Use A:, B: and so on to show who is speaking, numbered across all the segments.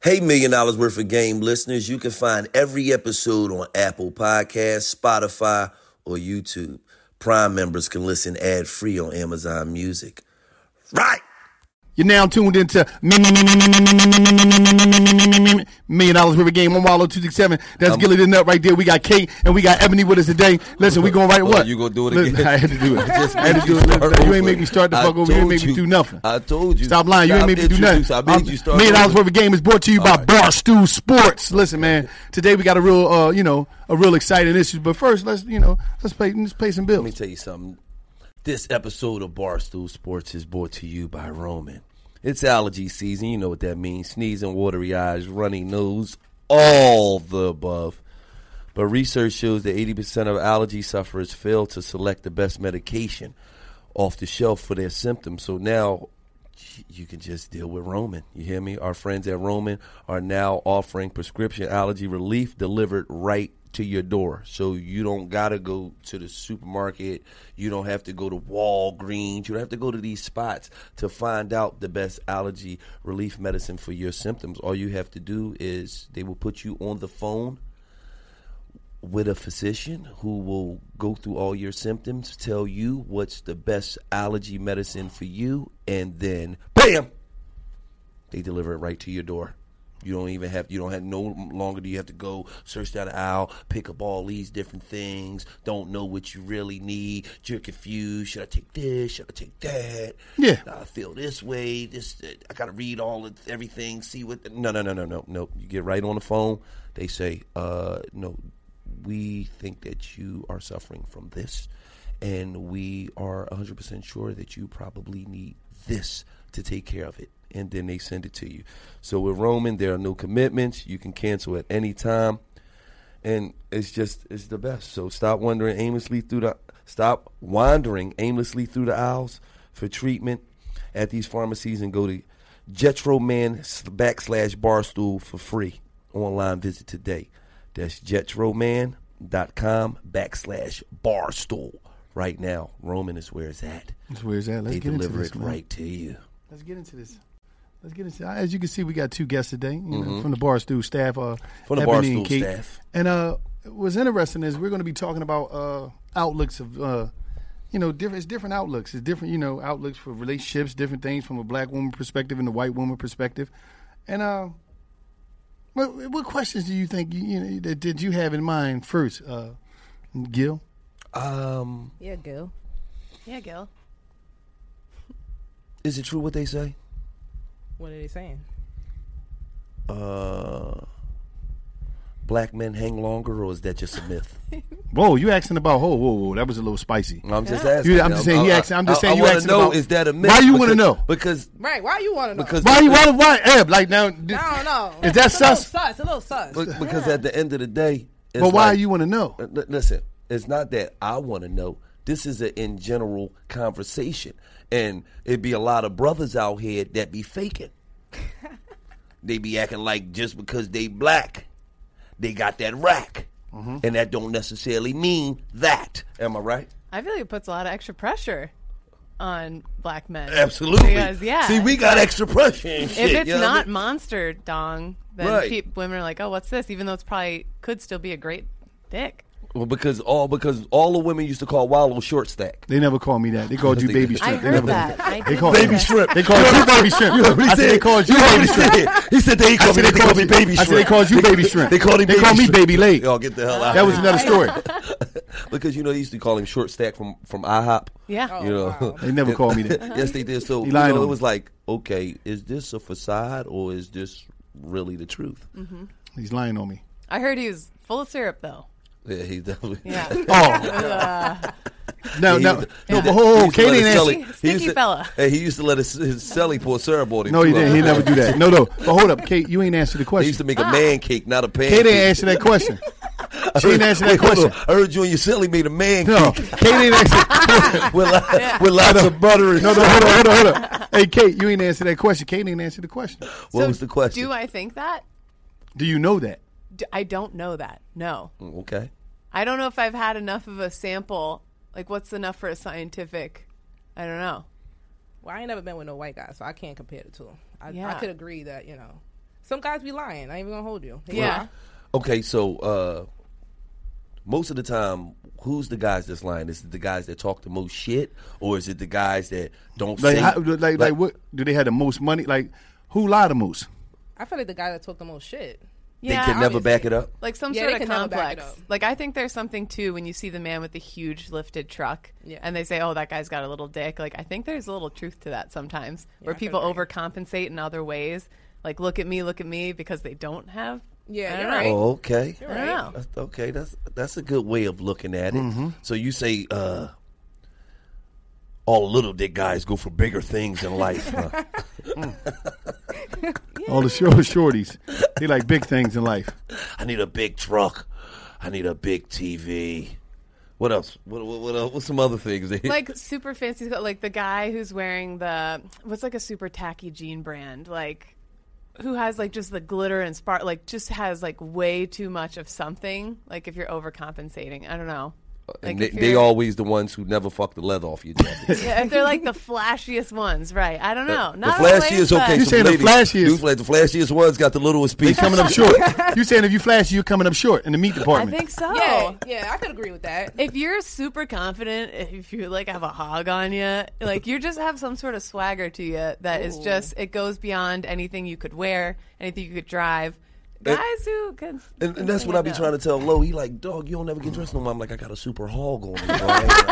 A: Hey, $1 million worth of game listeners, you can find every episode on Apple Podcasts, Spotify, or YouTube. Prime members can listen ad-free on Amazon Music. Right!
B: You're now tuned into $1 million worth of game on Wallow 267. That's Gilly the Nut right there. We got Kate and we got Ebony with us today. Listen, we going right what?
A: You gonna do it again?
B: I had to do it. I had to do it. You ain't make me start the fuck over. You ain't make me do nothing.
A: I told you.
B: Stop lying. You ain't make me do nothing.
A: I made you start.
B: $1 million worth of game is brought to you by Barstool Sports. Listen, man. Today we got a real, a real exciting issue. But first, let's pay some bills.
A: Let me tell you something. This episode of Barstool Sports is brought to you by Roman. It's allergy season. You know what that means. Sneezing, watery eyes, runny nose, all the above. But research shows that 80% of allergy sufferers fail to select the best medication off the shelf for their symptoms. So now you can just deal with Roman. You hear me? Our friends at Roman are now offering prescription allergy relief delivered right to your door. So you don't got to go to the supermarket. You don't have to go to Walgreens. You don't have to go to these spots to find out the best allergy relief medicine for your symptoms. All you have to do is they will put you on the phone with a physician who will go through all your symptoms, tell you what's the best allergy medicine for you, and then bam, they deliver it right to your door. No longer do you have to go search down the aisle, pick up all these different things, don't know what you really need, you're confused, should I take this, should I take that?
B: Yeah.
A: I feel this way, I got to read everything, see what, no. You get right on the phone, they say, no, we think that you are suffering from this, and we are 100% sure that you probably need this to take care of it. And then they send it to you. So with Roman, there are no commitments. You can cancel at any time. And it's the best. So stop wandering aimlessly through the aisles for treatment at these pharmacies and go to JetroMan /Barstool for free. Online visit today. That's JetroMan.com /Barstool. Right now, Roman is where it's at.
B: That's where it's at.
A: They deliver it right to you.
B: Let's get into this. As you can see, we got two guests today from the Barstool staff.
A: From the
B: Ebony
A: Barstool
B: and Kate.
A: staff.
B: And what's interesting is we're going to be talking about outlooks of, different outlooks. It's different, outlooks for relationships, different things from a black woman perspective and a white woman perspective. And what questions do you think that did you have in mind first, Gil?
C: Yeah, Gil.
A: Is it true what they say?
C: What are they saying?
A: Black men hang longer, or is that just a myth?
B: Whoa, you asking about? Whoa, that was a little spicy.
A: I'm just asking.
B: I'm just saying. I'm just saying.
A: I
B: You
A: want
B: asking
A: to know,
B: about?
A: is that a myth?
B: Why you want to know?
A: Because
C: Right, why you want to know?
A: because
B: Why Eb? Like now,
C: I don't know.
B: Is that sus?
C: It's a little sus.
A: because at the end of the day, it's
B: But why
A: like,
B: you want to know?
A: Listen, it's not that I want to know. This is an in general conversation, and it'd be a lot of brothers out here that be faking. They be acting like just because they black, they got that rack, and that don't necessarily mean that. Am I right?
D: I feel like it puts a lot of extra pressure on black men.
A: Absolutely.
D: Because,
A: See, we got extra pressure and shit.
D: If it's
A: you know what I
D: not
A: mean?
D: monster dong, then
A: Right.
D: women are like, oh, what's this? Even though it's probably could still be a great dick.
A: Well, because all the women used to call Wallow short stack.
B: They never called me that. They called you
A: They
B: baby
A: did.
D: I
B: shrimp. They
D: heard
B: never
D: that.
B: They called
A: Baby shrimp.
B: They called you baby shrimp. I said they called you baby shrimp.
A: He said they called me baby shrimp.
B: I said they called you baby shrimp.
A: They called him.
B: They called me baby late.
A: Y'all get the hell out.
B: That was another story.
A: Because they used to call him short stack from IHOP.
D: Yeah.
A: You know,
C: wow.
B: They never called me that.
A: Yes, they did. So
B: He lied on
A: it
B: me.
A: was like, okay, is this a facade or is this really the truth?
B: He's lying on me.
D: I heard he was full of syrup, though.
A: Yeah, he definitely.
D: Yeah.
B: Oh. No. But
A: He
B: Katie
A: used to let his
B: ain't
A: celly-
B: answer.
D: Stinky fella.
A: Hey, he used to let his celly pour syrup on him.
B: No, he
A: too.
B: didn't. He never do that. No. But hold up, Kate. You ain't answered the
A: He
B: question.
A: used to make a man cake, not a pancake.
B: Kate ain't answered that question. She didn't answer that question.
A: I heard you and your celly made a man
B: No,
A: cake
B: Kate ain't answer.
A: with lots of butter and
B: No, hold on. Hey, Kate, you ain't answer that question. Kate ain't answer the question.
A: What
D: So
A: was the question?
D: Do I think that?
B: Do you know that?
D: I don't know that. No.
A: Okay.
D: I don't know if I've had enough of a sample. Like, what's enough for a scientific? I don't know.
C: Well, I ain't never been with no white guy, so I can't compare the two. I
D: Yeah.
C: could agree that, Some guys be lying. I ain't even gonna hold you. They
D: Yeah.
C: lie.
A: Okay, so most of the time, who's the guys that's lying? Is it the guys that talk the most shit, or is it the guys that don't
B: Like,
A: say?
B: like what do they have the most money? Like, who lie the most?
C: I feel like the guy that talk the most shit.
A: they
D: Yeah,
A: can never back it up.
D: like some
C: Yeah,
D: sort
C: they
D: of
C: can never back it
D: complex.
C: up.
D: Like I think there's something too when you see the man with the huge lifted truck,
C: Yeah.
D: and they say, "Oh, that guy's got a little dick." Like I think there's a little truth to that sometimes, where
C: I
D: people
C: can agree.
D: overcompensate in other ways. Like look at me, because they don't have.
C: Yeah,
D: I
C: you're
D: don't
C: right.
D: know.
A: Oh, okay.
C: You're
D: I don't
C: right.
D: know.
A: That's, okay, that's a good way of looking at it. So you say all little dick guys go for bigger things in life. Huh?
B: All the shorties, they like big things in life.
A: I need a big truck. I need a big TV. What else? What else? What's some other things?
D: Like super fancy, like the guy who's wearing what's like a super tacky jean brand, like who has like just the glitter and spark, like just has like way too much of something. Like if you're overcompensating, I don't know. Like
A: and
D: if
A: they
D: you're-
A: always the ones who never fuck the leather off your jacket.
D: Yeah, if they're like the flashiest ones, right? I don't know.
A: The
D: Not
A: flashiest,
D: always,
A: okay.
B: You
A: some
B: saying the
A: ladies-
B: flashiest-
A: newsflash, the flashiest ones got the littlest
B: They
A: piece.
B: coming up short. You saying if you flashy, you're coming up short in the meat
D: I
B: department.
D: think so.
C: Yeah, I could agree with that.
D: If you're super confident, if you like have a hog on you, like you just have some sort of swagger to you that is just it goes beyond anything you could wear, anything you could drive. Guys who can,
A: And that's what I be trying to tell Lo. He like, dog, you don't never get dressed no more. I'm like, I got a super hog on me, bro.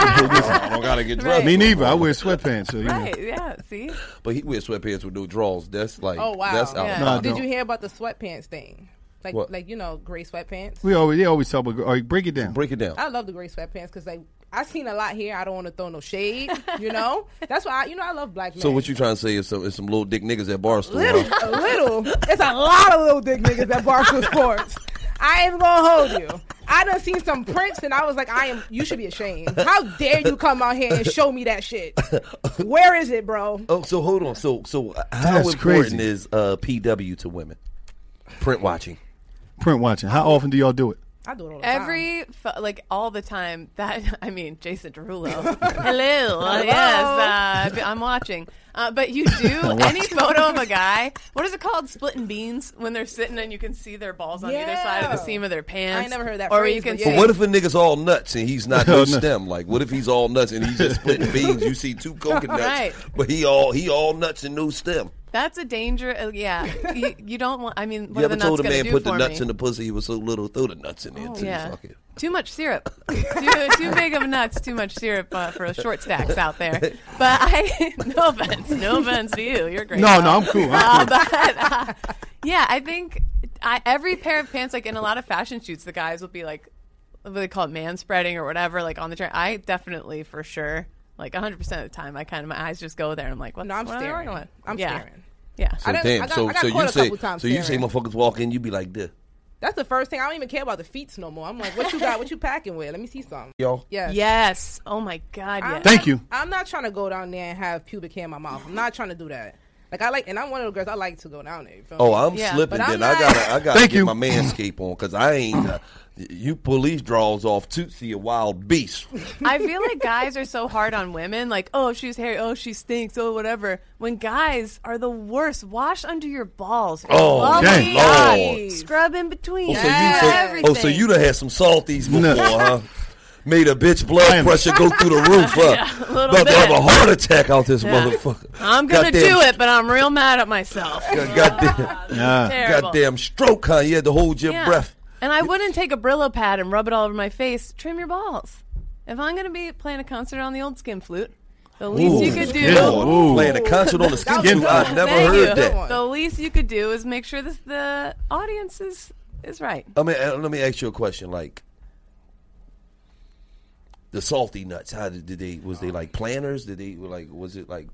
A: I don't gotta get dressed.
D: Right.
B: Me neither. I wear sweatpants. So, you know.
D: Right? Yeah. See.
A: But he wears sweatpants with no drawers. That's like,
C: Oh wow.
A: that's out.
D: Yeah.
B: No, I
C: Did
B: don't.
C: you hear about the sweatpants thing? Like
A: What?
C: like gray sweatpants.
B: They always talk about. All right, break it down.
A: Break it down.
C: I love the gray sweatpants because like I seen a lot here. I don't want to throw no shade. That's why I love black men.
A: So what you trying to say is some little dick niggas at Barstool?
C: Little,
A: Huh?
C: a little. It's a lot of little dick niggas at Barstool Sports. I ain't gonna hold you. I done seen some prints and I was like, you should be ashamed. How dare you come out here and show me that shit? Where is it, bro?
A: Oh, so hold on. So how
B: That's
A: important
B: crazy.
A: is PW to women? Print watching.
B: Print watching. How often do y'all do it?
C: I do it all the time.
D: Like all the time. That I mean, Jason Derulo. Hello. Yes, I'm watching. But you do any photo of a guy. What is it called? Splitting beans when they're sitting and you can see their balls on either side of the
C: Yeah.
D: seam of their pants.
C: I ain't never heard that
D: Or
C: phrase,
D: you can
C: but
D: see.
C: yeah.
A: But what if a nigga's all nuts and he's not
B: Oh,
A: no
B: no.
A: stem? Like, what if he's all nuts and he's just splitting beans? You see two coconuts,
D: Right.
A: but he all nuts and no stem.
D: That's a danger. Yeah, you don't want. I mean, what
A: You
D: are the
A: ever
D: nuts
A: told a
D: gonna
A: man
D: do
A: put the
D: for
A: nuts
D: me?
A: in the pussy? He was so little. Throw the nuts in there until
D: Yeah.
A: you fuck it.
D: Too much syrup. too big of nuts. Too much syrup for short stacks out there. But no offense to you. You're great.
B: No, I'm cool.
D: Yeah, I think every pair of pants, like in a lot of fashion shoots, the guys will be like, what do they call it, man spreading or whatever, like on the train. I definitely, for sure, like 100% of the time, my eyes just go there. And I'm like,
C: No, I'm
D: what are they
C: staring.
D: working with?
C: I'm
D: Yeah.
C: staring.
D: Yeah.
A: So
C: I got
A: damn.
C: caught
A: So
C: a
A: you
C: couple times
A: say
C: staring.
A: motherfuckers walk in, you be like this,
C: That's the first thing. I don't even care about the feet no more. I'm like, what you got? What you packing with? Let me see something.
A: y'all.
C: Yes.
D: Yes. Oh my God.
C: I'm
D: Yes.
B: Thank you.
C: I'm not trying to go down there and have pubic hair in my mouth. I'm not trying to do that. Like and I'm one of the girls. I like to go down there. You feel
A: Oh,
C: me?
A: I'm
D: Yeah.
A: slipping.
C: But I'm
A: Then I
C: not-
A: gotta
B: Thank
A: get
B: you.
A: my manscape on because I ain't. You pull these draws off, Tootsie a wild beast.
D: I feel like guys are so hard on women, like, oh, she's hairy, oh, she stinks, oh, whatever. When guys are the worst, wash under your balls.
A: Oh,
D: Love
B: dang.
D: me.
A: Lord.
D: Scrub in between.
A: Oh, so you done had some salties before,
B: No.
A: huh? Made a bitch blood pressure go through the roof, huh?
D: Yeah, a little
A: About to have
D: bit.
A: a heart attack out this
D: Yeah.
A: motherfucker.
D: I'm gonna
A: Goddamn-
D: do it, but I'm real mad at myself.
A: Goddamn,
D: Terrible.
A: goddamn stroke, huh? You had to hold your
D: Yeah.
A: breath.
D: And I wouldn't take a Brillo pad and rub it all over my face. Trim your balls. If I'm gonna be playing a concert on the old skin flute, the least you could do.
B: yeah. Ooh.
A: Playing a concert on the skin
B: Skin
A: flute. I've never
D: Thank
A: heard
D: you.
A: that.
D: The least you could do is make sure the audience is right.
A: I mean, let me ask you a question. Like the salty nuts, how did they? Was they like planters? Did they like? Was it like?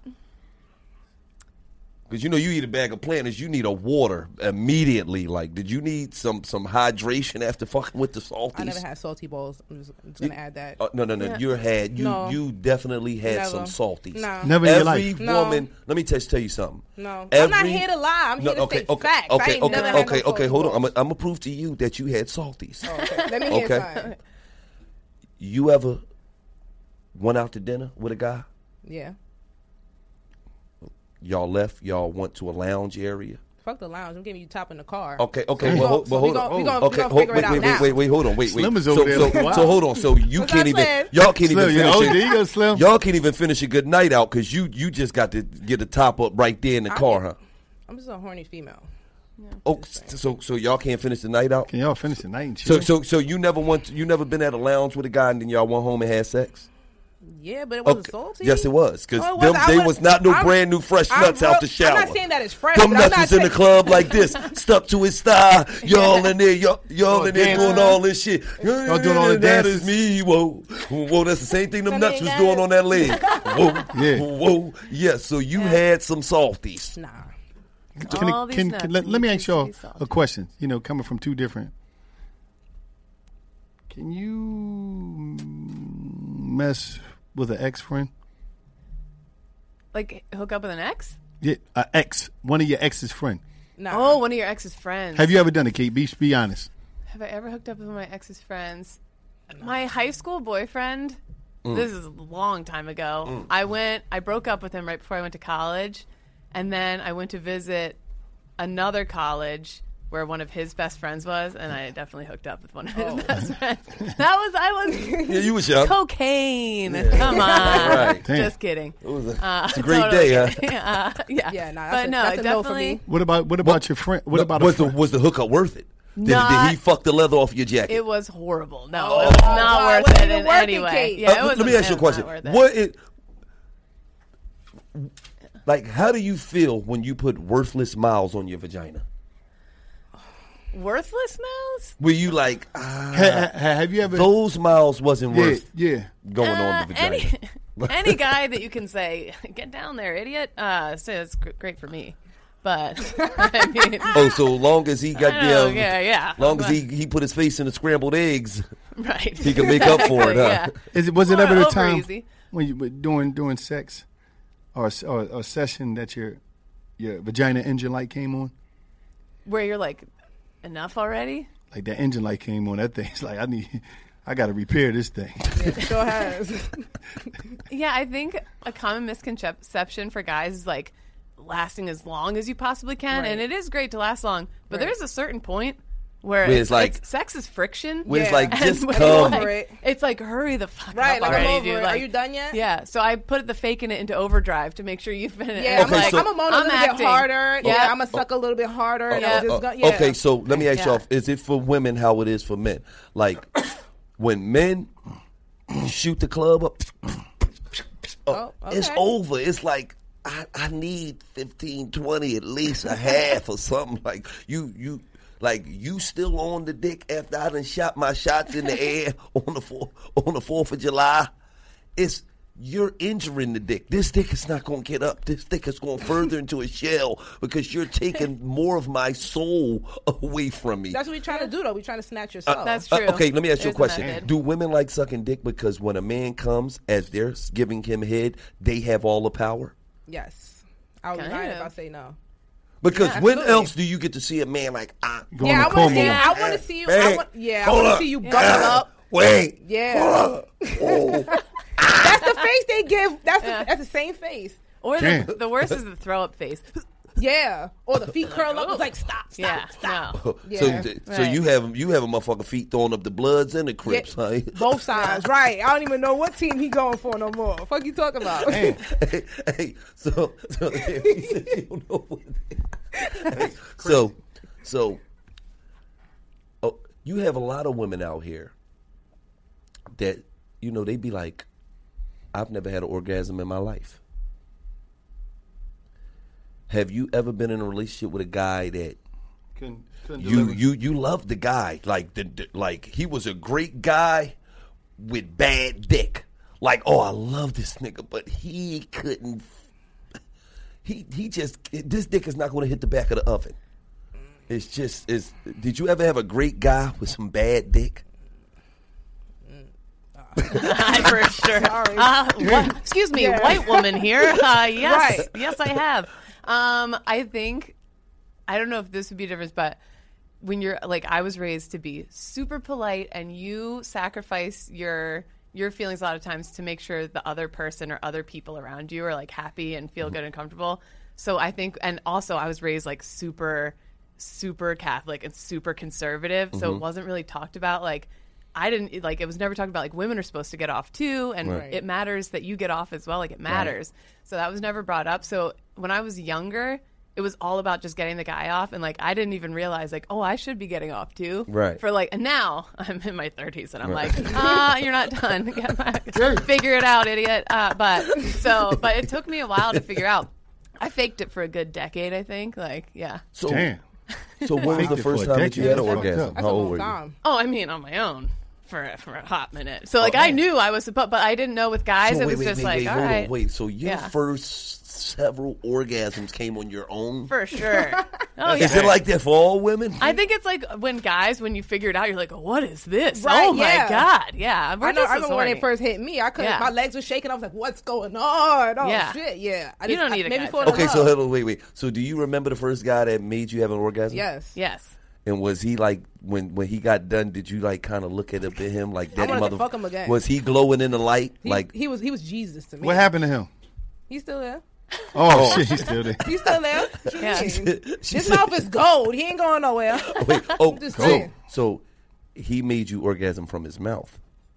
A: Because you eat a bag of planters, you need a water immediately. Like, did you need some hydration after fucking with the salties?
C: I never had salty balls. I'm just gonna add that.
A: No.
D: Yeah.
A: You
C: No.
A: definitely had
C: Never.
A: some salties.
C: No.
B: Never in your
A: Every
B: life.
C: No.
A: woman. Let me tell you something.
C: No. I'm
A: Every-
C: not here to lie. I'm here to
A: okay,
C: state
A: okay,
C: facts. I
A: okay,
C: ain't
A: okay,
C: never had no
A: okay,
C: salty
A: hold on.
C: balls.
A: I'm gonna prove to you that you had salties.
C: Okay. Let me hear
A: Okay.
C: something.
A: You ever went out to dinner with a guy?
C: Yeah.
A: Y'all left. Y'all went to a lounge area.
C: Fuck the lounge. I'm giving you top in the car.
A: Okay.
C: So
A: Well, hold on.
C: We gonna
A: Okay,
C: figure it out now.
A: wait. Hold on. Wait.
B: Slim is over there. Wow.
A: So hold on. So you
C: That's
A: can't
C: what I
A: even.
C: said.
A: Y'all can't
B: Slim,
A: even
B: yeah,
A: finish
B: there
A: it.
B: you go, Slim.
A: Y'all can't even finish a good night out because you just got to get the top up right there in the car, huh?
C: I'm just a horny female.
A: Oh, so y'all can't finish the night out.
B: Can y'all finish the night and chill?
A: So you never been at a lounge with a guy and then y'all went home and had sex?
C: Yeah, but it wasn't salty.
A: Yes, it was because
C: No, it wasn't.
A: they was not no brand new fresh nuts out the shower.
C: I'm not saying that it's fresh.
A: Them
C: but I'm
A: nuts
C: not
A: was in the
C: saying-
A: club like this, stuck to his thigh. Y'all in there, y'all in there
B: dancing.
A: doing all this shit.
B: Y'all doing all the
A: That
B: dances.
A: is me. Whoa, that's the same thing them nuts was doing on that leg. Whoa,
B: Yeah.
A: whoa, yeah. So you had some salties.
C: Nah.
D: All these nuts
B: Let
D: and
B: me
D: you
B: ask
D: can
B: y'all
D: see
B: a
D: salty.
B: question. Coming from two different. Can you mess with an ex friend?
D: Like hook up with an ex?
B: Yeah, an ex, one of your ex's friend.
C: Nah.
D: Oh, one of your ex's friends.
B: Have you ever done it, Kate? Be honest.
D: Have I ever hooked up with my ex's friends? My high school boyfriend. This is a long time ago. I broke up with him right before I went to college, and then I went to visit another college where one of his best friends was, and I definitely hooked up with one of his best friends. I was
A: Yeah, you was young.
D: cocaine. Come on.
A: Right.
B: Damn.
D: Just kidding.
A: It's a great
D: Totally
A: day, huh?
D: kidding. Yeah.
C: Yeah, nah,
D: But no,
C: that's a no for
D: definitely.
C: me.
B: What about your friend? What about a
A: was
B: friend?
A: the hookup worth it? Did
D: Not-
A: he fuck the leather off your jacket?
D: It was horrible. No,
C: Oh,
D: it was not
C: God, it
D: worth
C: wasn't
D: it
C: even
D: in
C: worth
D: any
C: it,
D: way.
C: Kate.
D: Yeah, it
A: let
D: was.
A: me ask you a question. How do you feel when you put worthless miles on your vagina?
D: Worthless mouths?
A: Were you like,
B: Have you ever?
A: those miles wasn't worth
B: Yeah.
A: going on the vagina?
D: Any guy that you can say, get down there, idiot, says great for me. But I mean,
A: Oh, so long as he got them,
D: yeah.
A: long as he put his face in the scrambled eggs,
D: right,
A: he can make up for it, huh?
D: Yeah.
B: Was it ever the
D: Over
B: time
D: easy.
B: when you were doing sex or a session that your vagina engine light came on?
D: Where you're like, enough already?
B: Like that engine light came on, that thing's like I got to repair this thing.
C: It sure has.
D: Yeah, I think a common misconception for guys is like lasting as long as you possibly can,
C: Right.
D: and it is great to last long. But
C: Right.
D: there's a certain point where
A: Where it's like-
D: sex is friction.
A: Where it's
C: Yeah.
A: like,
D: And
A: just
D: when
A: come.
D: Like,
C: Over it.
D: it's like hurry the fuck
C: Right,
D: up
C: like I'm
D: already,
C: over
D: dude.
C: it.
D: Like,
C: Are you done yet?
D: Yeah, so I put the faking it into overdrive to make sure you finish.
C: Yeah,
A: Okay,
C: I'm a moan a little
D: acting.
C: bit harder.
D: Yeah.
C: Yeah, I'm gonna suck a little bit harder. and
D: Yeah.
C: I'm just gonna, yeah.
A: Okay, so let me ask
D: Yeah.
A: y'all: is it for women how it is for men? Like when men shoot the club up, it's
C: okay.
A: over. It's like I need 15, 20, at least a half or something. Like you still on the dick after I done shot my shots in the air on the 4th of July. You're injuring the dick. This dick is not going to get up. This dick is going further into a shell because you're taking more of my soul away from me.
C: That's what we're trying to do, though. We're trying to snatch your soul.
D: That's true.
A: Okay, let me ask you a
D: There's
A: question.
D: method.
A: Do women like sucking dick because when a man comes, as they're giving him head, they have all the power?
C: Yes. I would be
D: Kind
C: lying if
D: of.
C: I say no.
A: Because
C: Yeah,
A: when
C: absolutely.
A: else do you get to see a man like,
B: Going
C: Yeah,
B: to
C: I want
B: coma.
C: to see. I want to see you.
A: Hey,
C: I want
A: hold
C: to
A: up.
C: see you buckle up.
A: wait,
C: Yeah.
A: hold up. Oh.
C: That's the face they give. That's the same face.
D: Or
B: Damn.
D: the worst is the throw up face.
C: Yeah. Or the feet curl up. It's like stop.
D: Yeah,
C: Stop.
D: no.
A: So,
C: Yeah.
A: so
D: Right.
A: you have a motherfucker feet throwing up the Bloods and the Crips,
C: Yeah.
A: huh?
C: Both sides, right? I don't even know what team he going for no more. Fuck you talking about?
A: hey, so he said you don't know what. Hey, so, you have a lot of women out here that they be like, I've never had an orgasm in my life. Have you ever been in a relationship with a guy that
B: Couldn't
A: you loved the guy, like like he was a great guy with bad dick, like, oh, I love this nigga, but he couldn't. He just, this dick is not going to hit the back of the oven. It's just Did you ever have a great guy with some bad dick?
D: For sure.
C: Sorry.
D: Excuse me,
C: Yeah.
D: white woman here. Yes,
C: Right.
D: yes, I have. I think I don't know if this would be a difference, but when you're like, I was raised to be super polite, and you sacrifice your feelings a lot of times to make sure the other person or other people around you are like happy and feel good and comfortable. So I think, and also I was raised like super Catholic and super conservative. So it wasn't really talked about. Like, I didn't like, it was never talked about like women are supposed to get off too. And it matters that you get off as well. Like, it matters. So that was never brought up. So when I was younger, it was all about just getting the guy off. And like, I didn't even realize like, oh, I should be getting off too.
A: Right.
D: For like, and now I'm in my 30s and I'm like, you're not done. Get back. Figure it out, idiot. But it took me a while to figure out. I faked it for a good decade, I think. Like, yeah.
A: So,
B: Damn.
A: so when was the first time that you had an orgasm?
C: That's
A: How
C: a
A: old
C: long
A: were you?
C: time.
D: Oh, I mean, on my own for a hot minute. So like, I knew I was supposed, but I didn't know with guys.
A: So
D: It was just like, all right,
A: wait. So your
D: Yeah.
A: first several orgasms came on your own?
D: for sure. Oh yeah.
A: Is it like that for all women?
D: I think it's like when you figure it out, you're like, oh, what is this?
C: Right,
D: oh my
C: yeah.
D: God. Yeah. We're
C: I know.
D: just
C: I
D: as
C: remember when
D: horny.
C: it first hit me. I couldn't.
D: Yeah.
C: My legs were shaking. I was like, "What's going on?" Oh
D: Yeah.
C: shit! Yeah.
D: You don't need a
C: maybe
D: guy
C: for
D: for
C: the
A: Okay, so
C: love.
A: hold on, wait. So do you remember the first guy that made you have an orgasm?
C: Yes.
D: Yes.
A: And was he like when he got done? Did you like kind of look at him like that?
C: I wanted to fuck him again.
A: Was he glowing in the light?
C: He was Jesus to me.
B: What happened to him?
C: He's still there.
B: Oh, shit, he's still there.
C: He's still there. What you
D: Yeah.
C: mean?
A: She
C: His
A: said-
C: mouth is gold. He ain't going nowhere.
A: Wait, oh,
C: just
A: so,
C: saying.
A: so he made you orgasm from his mouth,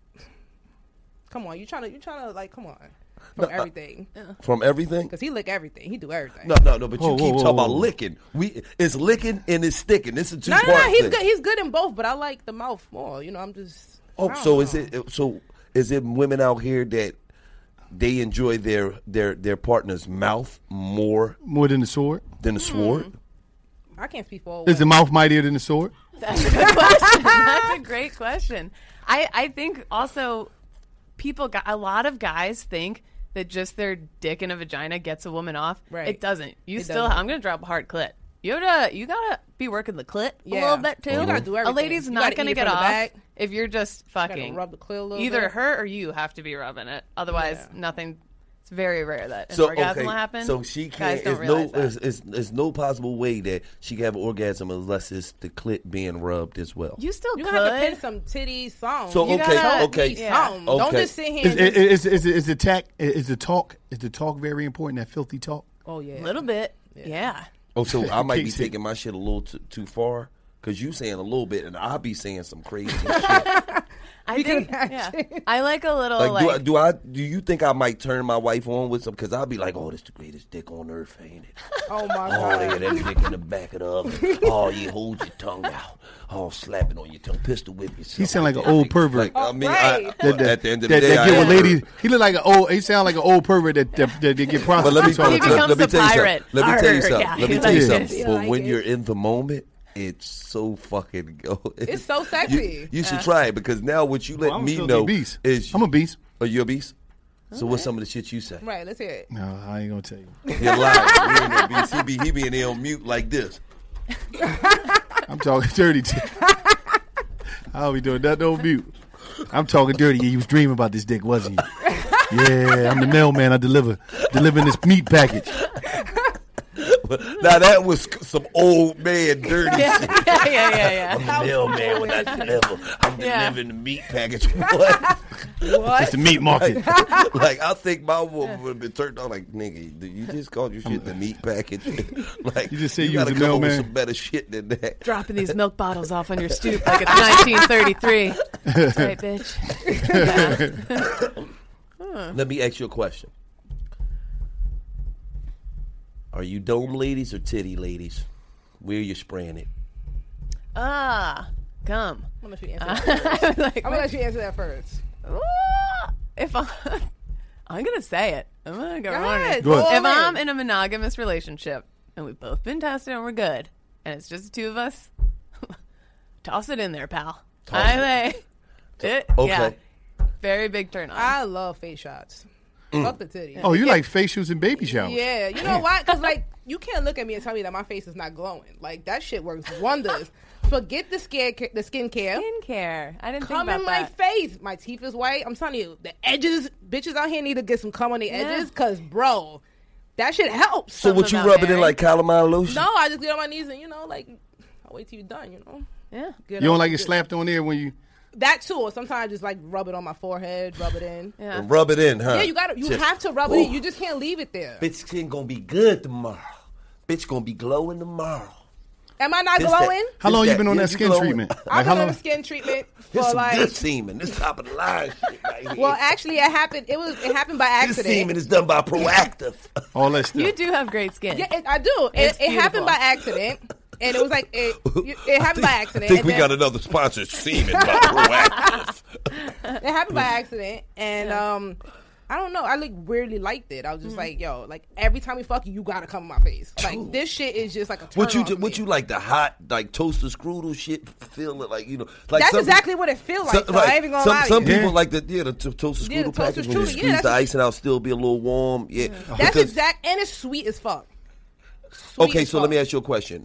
C: Come on, you trying to like, come on, from everything.
A: from everything?
C: Because he lick everything. He do everything.
A: No. But you
B: Whoa,
A: keep
B: whoa,
A: talking
B: whoa,
A: about
B: whoa.
A: licking. It's licking and it's sticking. This is two
C: No.
A: parts.
C: He's good. He's good in both, but I like the mouth more. You know, I'm just.
A: Oh,
C: I don't
A: so
C: know.
A: is it women out here that they enjoy their partner's mouth more
B: More than the sword?
A: than the sword?
C: I can't speak for all
B: Is the
C: women.
B: mouth mightier than the sword?
D: That's a good question. That's a great question. I think also a lot of guys think that just their dick in a vagina gets a woman off.
C: Right.
D: It doesn't.
C: It doesn't.
D: I'm going to drop a hard clit. You gotta be working the clit a
C: Yeah.
D: little bit too.
C: You gotta do everything.
D: A lady's
C: You
D: not
C: gotta
D: gonna
C: eat it
D: get
C: from the
D: off
C: back.
D: if you're just
C: Gotta
D: fucking.
C: rub the clit a little
D: Either
C: bit.
D: her or you have to be rubbing it. Otherwise,
C: Yeah.
D: nothing. It's very rare that an
A: So
D: orgasm
A: okay,
D: will happen.
A: so she
D: Guys
A: can't.
D: don't realize that.
A: There's no possible way that she can have an orgasm unless it's the clit being rubbed as well.
D: You still
C: You
D: could.
C: have to pin some titty songs.
A: So
D: You
A: okay,
D: gotta-
A: okay,
D: Yeah.
C: Don't
A: okay.
C: just sit here. And just,
B: Is the talk very important? That filthy talk.
C: oh yeah.
D: a little bit. Yeah.
A: Oh, so I might be
B: Can't say-
A: taking my shit a little too far because you saying a little bit and I'll be saying some crazy shit.
D: I think. Yeah. I like a little
A: Like, do you think I might turn my wife on with some? Because I'll be like, oh, this the greatest dick on earth, ain't it?
C: Oh my
A: Oh, look
C: god.
A: at that dick in the back of the oven. Oh, you hold your tongue out. Oh, slap it on your tongue. Pistol whip yourself.
B: He sound like an old pervert.
A: Like, I mean,
C: Right.
A: at the end of the day,
B: That
A: I
B: get
A: am.
B: with ladies. He look like an old. He sound like an old pervert that they get prostitutes.
A: But let me
B: all the
D: He
B: time.
D: becomes
A: let me
D: a
A: tell you
D: pirate.
A: something. Let me tell you
D: Arr,
A: something.
D: yeah,
A: Let me
D: he
A: tell you
D: likes
A: something.
C: it.
A: But
C: Like
A: when
C: it.
A: you're in the moment, it's so fucking go.
C: It's so sexy.
A: You should try it because now what you let
B: I'm
A: me
B: still
A: know
B: a beast.
A: is
B: I'm a beast.
A: Are you a beast? So what's some of the shit you say?
C: Right. Let's hear it.
B: No, I ain't gonna tell you.
A: You're lying. You ain't no beast. He be in there on mute like this.
B: I'm talking dirty. I'll be doing that on mute. I'm talking dirty. Yeah, you was dreaming about this dick, wasn't you? Yeah, I'm the mailman. I delivering this meat package.
A: Now that was some old man dirty shit.
D: yeah.
A: I'm the mailman when I deliver. I'm
D: Yeah.
A: delivering the meat package. What?
B: It's the meat market.
A: Like I think my woman would have been turned on. Like nigga, you just called your shit the meat package. Like
B: You just say you
A: gotta
B: was a
A: come up with
B: mailman?
A: some better shit than that.
D: Dropping these milk bottles off on your stoop like it's 1933. That's right, bitch. Yeah.
A: Let me ask you a question. Are you dome ladies or titty ladies? Where you spraying it?
D: Come.
C: I'm gonna let you answer that first.
D: Like,
C: I'm gonna let you answer that first.
D: if I'm gonna say it, I'm gonna go
C: Go
D: on
C: ahead.
D: it.
B: Go ahead.
D: If I'm in a monogamous relationship and we've both been tested and we're good, and it's just the two of us, toss it in there, pal.
A: Toss
D: Yeah,
A: Okay.
D: very big turn on.
C: I love face shots. Fuck the titties.
B: Oh, you like facials and baby showers?
C: Yeah, you know why? Because like you can't look at me and tell me that my face is not glowing. Like that shit works wonders. Forget the skincare.
D: Skincare. I didn't
C: Come
D: think
C: in
D: about
C: my
D: that.
C: face. My teeth is white. I'm telling you, the edges, bitches out here need to get some cum on the edges. Cause bro, that shit helps.
A: So what you
D: about
A: rubbing in
D: Mary.
A: like calamine lotion?
C: No, I just get on my knees and like I'll wait till you're done.
D: Yeah.
C: Get
B: You don't
C: up,
B: like it
C: get-
B: slapped on there when you?
C: That too. Or sometimes I just like rub it on my forehead, rub it in.
D: Yeah.
A: Rub it in, huh?
C: Yeah, you
A: Just-
C: have to rub it in. You just can't leave it there.
A: Bitch skin gonna be good tomorrow. Bitch gonna be glowing tomorrow.
C: Am I not
A: This
C: glowing?
A: that-
B: How
A: this
B: long you
A: that-
B: been on
A: yeah,
B: that
A: you
B: skin
A: glowing.
B: treatment?
C: I've
B: Like,
C: been
B: how
C: on
B: long?
C: the skin treatment
A: This
C: for
A: some
C: like.
A: good semen. This top of the line shit right here.
C: Well, actually, it happened. It happened by
A: this
C: accident.
A: semen is done by Proactive.
B: All that stuff.
D: You do have great skin.
C: Yeah, I do.
D: It's
C: It happened
D: beautiful.
C: by accident, and it was like it happened by accident.
A: I think
C: and
A: we
C: then-
A: got another sponsor, Semen by Proactive.
C: It happened by accident, and I don't know. I like weirdly liked it. I was just like, yo, like every time we fuck you, you gotta come in my face. Like this shit is just like a turn
A: What you
C: on for
A: what
C: me.
A: you like the hot like toaster strudel shit? Feel it like like
C: That's
A: some-
C: exactly what it feels like.
A: some-
C: So
A: right.
C: I ain't even gonna lie to
A: Some
C: you.
A: people
B: Yeah.
A: like the toaster
C: Yeah, the
A: strudel
C: toaster
A: package when you
C: strudel. Yeah,
A: squeeze
C: that's
A: the
C: a-
A: icing out, still be a little warm. Yeah,
C: That's
A: because-
C: exact, and it's sweet as fuck. Sweet
A: Okay,
C: as
A: so let
C: fuck.
A: me ask you a question.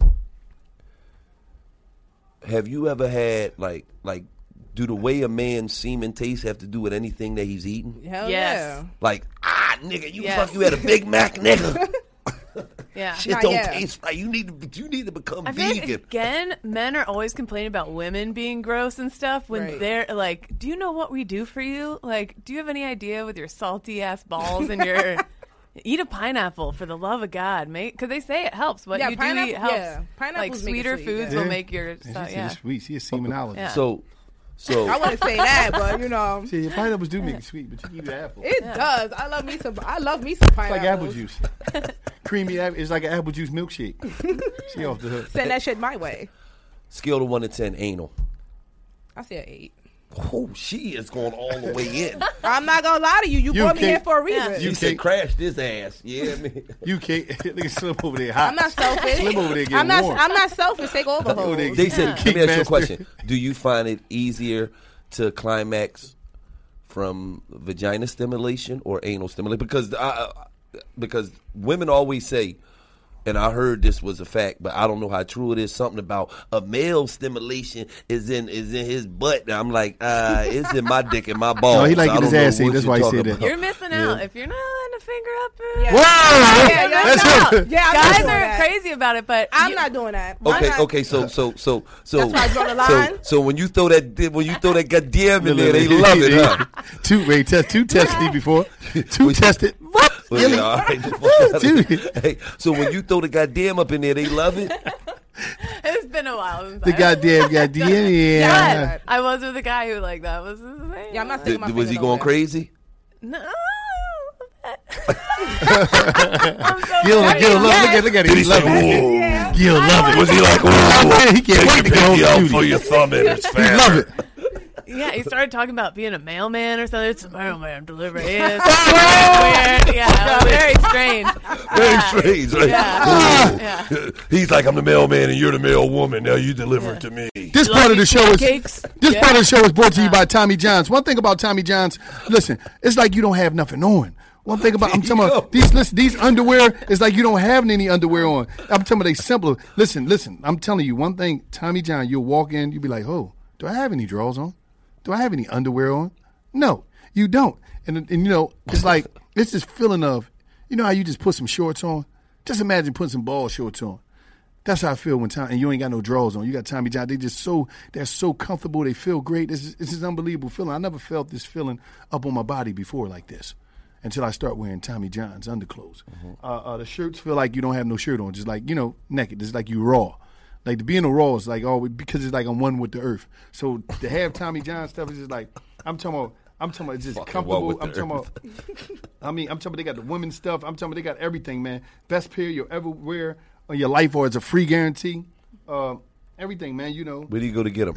A: Have you ever had like do the way a man's semen tastes have to do with anything that he's eating?
C: Hell
D: Yes.
A: Like, nigga, you
D: Yes.
A: fuck, you had a Big Mac, nigga.
D: Yeah.
A: Shit
C: Not
A: don't
C: yet.
A: taste right. You need to become
D: I feel like,
A: vegan.
D: again, men are always complaining about women being gross and stuff when
C: Right.
D: they're like, do you know what we do for you? Like, do you have any idea with your salty ass balls and your... Eat a pineapple for the love of God, mate. Because they say it helps. What
C: Yeah,
D: you do
C: pineapple-
D: eat helps.
C: yeah. Pineapples
D: Like
C: make it
D: sweeter
C: sweet,
D: foods
C: yeah.
D: will make your...
B: Yeah,
D: yeah.
B: sweet. She a semenologist.
D: Yeah.
A: So
C: I wouldn't say that, but you know,
B: See, pineapples do make it sweet, but you can eat apple.
C: it does. I love me some pineapples.
B: It's like apple juice. Creamy apple. It's like an apple juice milkshake. She off the hook.
C: Send that shit my way.
A: scale of 1 to 10, anal.
C: I said 8.
A: Oh, she is going all the way in.
C: I'm not gonna lie to you. You
B: You
C: brought me
B: can't-
C: here for a reason.
A: She
B: You
A: said,
B: can't-
A: crash this ass. Yeah, man.
B: You can't. Look at Slim over there hot.
C: I'm not selfish.
B: Slim over there getting
C: I'm not.
B: warm.
C: I'm not selfish. Take all the
B: Over there
C: hoes.
A: They said, let me ask you a
B: Kickmaster.
A: question. Do you find it easier to climax from vagina stimulation or anal stimulation? Because women always say, and I heard this was a fact, but I don't know how true it is. Something about a male stimulation is in his butt. And I'm like, it's in my dick and my balls.
B: No, he like
A: I
B: get his
A: don't know
B: ass ate.
A: what
B: That's
A: you're
B: why he
A: talking
B: said that.
A: about.
D: You're missing out. If you're not letting a finger up...
C: Yeah.
B: Whoa!
C: Yeah,
D: You're
C: that's
D: missing out.
B: it.
C: Yeah, I'm not
D: Guys
C: doing
D: are
C: that.
D: crazy about it, but...
C: I'm
D: you-
C: not doing that. Why
A: Okay,
C: not?
A: okay, so
C: That's why I draw the line.
A: So when you throw that goddamn in there, they love it, huh?
B: Two tested before. Two tested. What?
A: Well,
B: Really?
A: yeah, all right.
B: Dude.
A: Hey, so when you throw the goddamn up in there, they love it.
D: It's been a while since
B: The
D: I-
B: goddamn.
C: Yeah.
B: Yeah.
D: I was with a guy who like that was his thing.
C: Yeah, I'm not sticking my
A: Was he
C: finger
A: going
C: nowhere.
A: crazy?
D: No.
B: Gil love it. Look at it. He love it.
C: Yeah.
B: Gil love it.
A: Was he like,
B: He can't wait to get home to duty.
A: your thumb in its
B: He love it.
D: Yeah, he started talking about being a mailman or something. It's a mailman delivery. It's weird. Yeah, very strange.
A: Very strange, right?
D: Yeah. Yeah.
A: He's like, I'm the mailman and you're the mail woman. Now you deliver it to me.
B: This part of the show is
D: Cakes.
B: this part of the show is brought to you by Tommy John's. One thing about Tommy John's, listen, it's like you don't have nothing on. One thing about I'm talking about these underwear is like you don't have any underwear on. I'm talking about they simpler. Listen. I'm telling you one thing. Tommy John, you'll walk in, you'll be like, oh, do I have any drawers on? Do I have any underwear on? No, you don't. And you know, it's like it's this feeling of, you know how you just put some shorts on? Just imagine putting some ball shorts on. That's how I feel when and you ain't got no drawers on. You got Tommy John. They're so comfortable. They feel great. It's this unbelievable feeling. I never felt this feeling up on my body before like this until I start wearing Tommy John's underclothes. The shirts feel like you don't have no shirt on, just like, you know, naked. It's like you raw. Like to be in a raw is like because it's like I'm one with the earth. So to have Tommy John stuff is just like I'm talking about it's just
A: Fucking one with
B: comfortable.
A: the
B: I'm talking about they got the women's stuff. I'm talking about they got everything, man. Best pair you'll ever wear on your life, or it's a free guarantee. Everything, man. You know,
A: Where do you go to get them?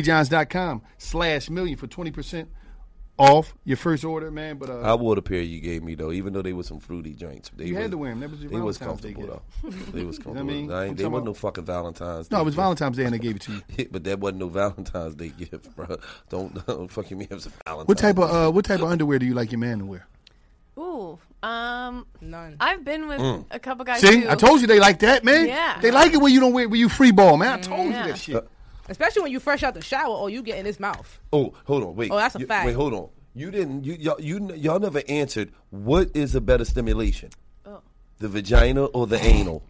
B: TommyJohns.com/million for 20% off your first order, man. But
A: I wore the pair you gave me though, even though they were some fruity joints.
B: you had to wear them. That was your
A: They was
B: Valentine's Day
A: comfortable
B: gift.
A: though. They was comfortable.
B: mean?
A: I
B: I'm
A: ain't, they
B: talking
A: wasn't no
B: about-
A: fucking Valentine's Day.
B: No, it was
A: gift.
B: Valentine's Day and they gave it to you.
A: But that wasn't no Valentine's Day gift, bro. Don't fucking me up some Valentine's.
B: What type of underwear do you like your man to wear?
D: Ooh.
C: None.
D: I've been with a couple guys
B: See,
D: too.
B: I told you they like that, man.
D: Yeah.
B: They like it when you don't wear, when you free ball, man. I told
D: Yeah.
B: you that shit.
C: Especially when you fresh out the shower, or you get in his mouth.
A: Oh, hold on, wait.
C: Oh, that's a fact.
A: Wait, hold on. You didn't. Y'all never answered. What is a better stimulation?
D: Oh.
A: The vagina or the anal?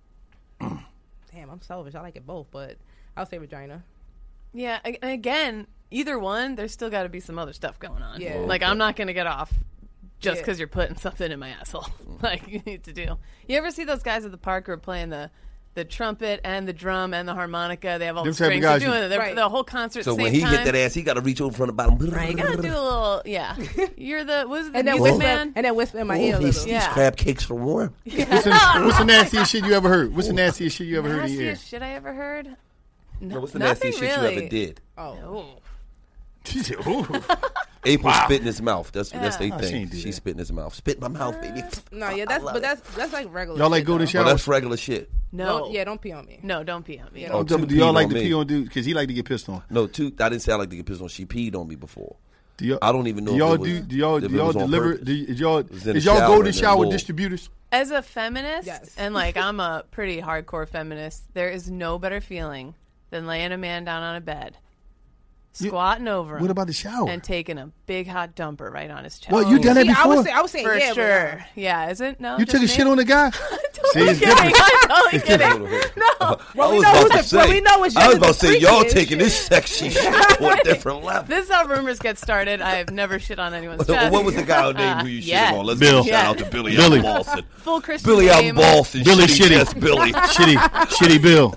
C: Damn, I'm selfish. I like it both, but I'll say vagina.
D: Yeah, again, either one, there's still got to be some other stuff going on.
C: Yeah.
D: Like, I'm not going to get off just because you're putting something in my asshole. Like, you need to do. You ever see those guys at the park who are playing the trumpet and the drum and the harmonica? They have all the strings. They're doing the whole concert.
A: So
D: at the
A: when
D: same
A: he
D: time.
A: hit that ass, he got to reach over from the bottom.
D: Right, you gotta do a little, yeah. You're the Music
C: whisper,
D: Man?
C: and then whisper in my ear a
A: These
C: little.
D: Yeah.
A: crab cakes are warm.
B: What's the nastiest shit you ever heard? What's the nastiest shit you ever heard in your ear?
D: Nastiest shit I ever heard?
A: No, what's the
D: nothing
A: nastiest shit you
D: really.
A: ever did?
C: Oh,
D: Oh.
B: She said, ooh.
A: April spit in his mouth. That's they
B: Oh, she
A: think.
B: ain't do
A: She
B: that.
A: spit in his mouth. Spit in my mouth, baby.
C: no, yeah, that's like regular.
B: Y'all like
C: shit,
B: golden
C: though.
B: shower?
A: Oh, that's regular shit.
D: No.
C: Don't pee on me.
D: No, don't pee on me.
C: Yeah.
A: Oh,
B: Do
A: two
B: y'all
A: peed
B: like
A: on
B: to
A: me.
B: pee on dude? Because he like to get pissed on.
A: No, I didn't say I like to get pissed on. She peed on me before.
B: Do y'all,
A: I don't even know.
B: Do y'all
A: if it was,
B: do y'all
A: if it
B: do y'all
A: was on
B: deliver?
A: purpose.
B: Is y'all
A: was in the
B: is y'all
A: shower
B: golden
A: and then
B: shower
A: roll.
B: distributors?
D: As a feminist,
C: Yes.
D: and like I'm a pretty hardcore feminist, there is no better feeling than laying a man down on a bed, squatting over him,
B: What about the shower?
D: and taking a big hot dumper right on his chest.
B: Well, you done that
C: See,
B: before?
C: I was saying
D: For
C: yeah,
D: sure. Yeah, is it? No.
B: You took a shit on the guy? See,
D: Totally
B: it's
D: kidding.
B: different.
D: I'm totally kidding. No.
A: I was
C: know
A: about
C: who's
A: to
C: the-
A: say.
C: well, we know which
A: I was
C: gender
A: about to
C: the
A: say y'all
C: freak is.
A: taking this sexy shit to a different level.
D: This is how rumors get started. I have never shit on anyone's chest.
A: What was the guy's name who you
D: Yes.
A: shit on? Let's
B: Bill.
A: give a shout out to Billy
B: Billy.
A: out in Boston.
D: Full Christian
A: Billy out in
D: name.
A: Boston.
B: Billy Shitty.
A: Yes, Billy.
B: shitty Bill.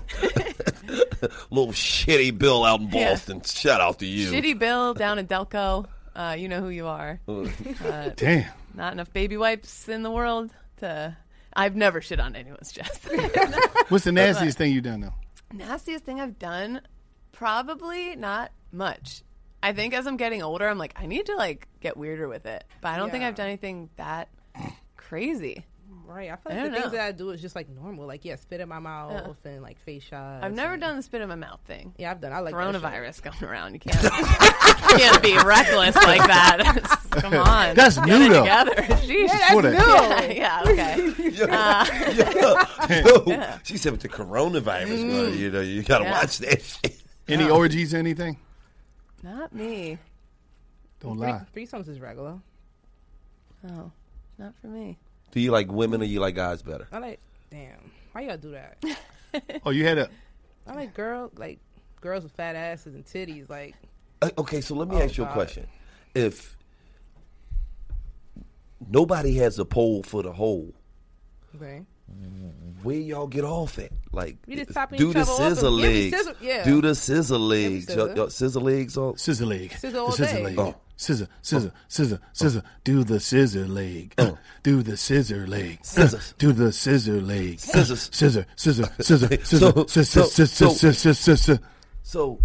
A: Little shitty Bill out in
D: Yeah.
A: Boston. Shout out to you.
D: Shitty Bill down in Delco. You know who you are.
B: Damn.
D: Not enough baby wipes in the world to. I've never shit on anyone's chest.
B: What's the nastiest thing you done though?
D: Nastiest thing I've done? Probably not much. I think as I'm getting older, I'm like, I need to like get weirder with it. But I don't think
C: Yeah.
D: I've done anything that crazy.
C: Right. I feel
D: I
C: like the
D: don't
C: things
D: know.
C: that I do is just like normal. Like, yeah, spit in my mouth and like face shots.
D: I've never
C: and-
D: done the spit in my mouth thing.
C: Yeah, I've done. I like that shit.
D: Coronavirus going around. You can't, you can't be reckless like that. Come on.
B: That's
D: Get
B: new,
D: it
B: though.
D: together. Jeez.
B: For that.
D: Yeah, okay.
A: She said with the coronavirus, well, you gotta
D: Yeah.
A: watch that shit.
B: Any orgies or anything?
D: Not me.
B: Don't lie.
C: Threesomes is regular.
D: Oh, not for me.
A: Do you like women or you like guys better?
C: I like. Damn. Why you gotta do that?
B: Oh, you had a.
C: I like girls with fat asses and titties. Like,
A: Okay, so let me ask you a
C: God.
A: question. If nobody has a pole for the hole,
C: okay.
A: where y'all get off at? Like,
C: You just topping
A: do
C: each
A: the
C: other off
A: scissor
C: and give me
A: legs.
C: scissor- yeah.
A: Do the scissor legs.
C: scissor.
A: Y'all scissor legs on.
B: Scissor leg.
C: Scissor all
B: The scissor
C: day.
B: leg.
A: Oh.
B: Scissor. Do the scissor leg. Do the scissor leg.
A: Scissors.
B: Do the scissor leg.
A: Scissors.
B: Scissor.
A: So,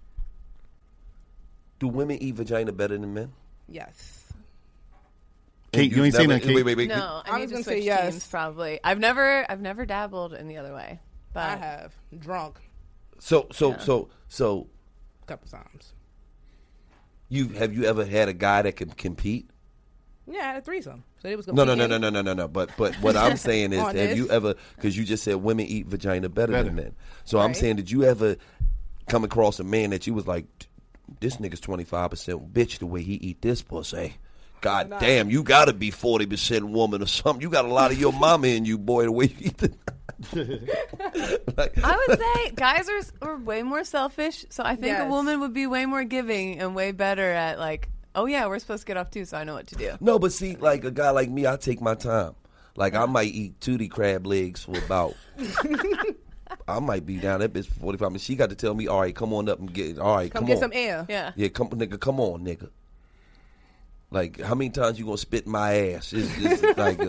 A: do women eat vagina better than men?
C: Yes.
B: Kate, you ain't seen that, Kate.
A: Wait.
D: No,
C: I
D: I
C: was
D: need to
C: gonna say
D: switch
C: yes.
D: teams probably. I've never dabbled in the other way. But
C: I have drunk
A: So,
C: a couple times.
A: have you ever had a guy that can compete?
C: Yeah, I had a threesome. So it was
A: No.
C: gonna
A: But what I'm saying is,
C: On
A: have
C: this?
A: you ever? Because you just said women eat vagina better
B: Better.
A: than men. So I'm
C: Right.
A: saying, did you ever come across a man that you was like, this nigga's 25% bitch the way he eat this pussy? God damn, you got to be 40% woman or something. You got a lot of your mama in you, boy, the way you eat it.
D: I would say guys are way more selfish. So I think a
C: Yes.
D: woman would be way more giving and way better at like, oh yeah, we're supposed to get off too, so I know what to do.
A: No, but see, like a guy like me, I take my time. Like I might eat tootie crab legs for about. I might be down that bitch for 45 minutes. She got to tell me, all right, come on up and get. All right,
C: come
A: come
C: get
A: on.
C: some air.
D: Yeah.
A: Yeah, come on, nigga. Like, how many times you gonna spit in my ass? It's like,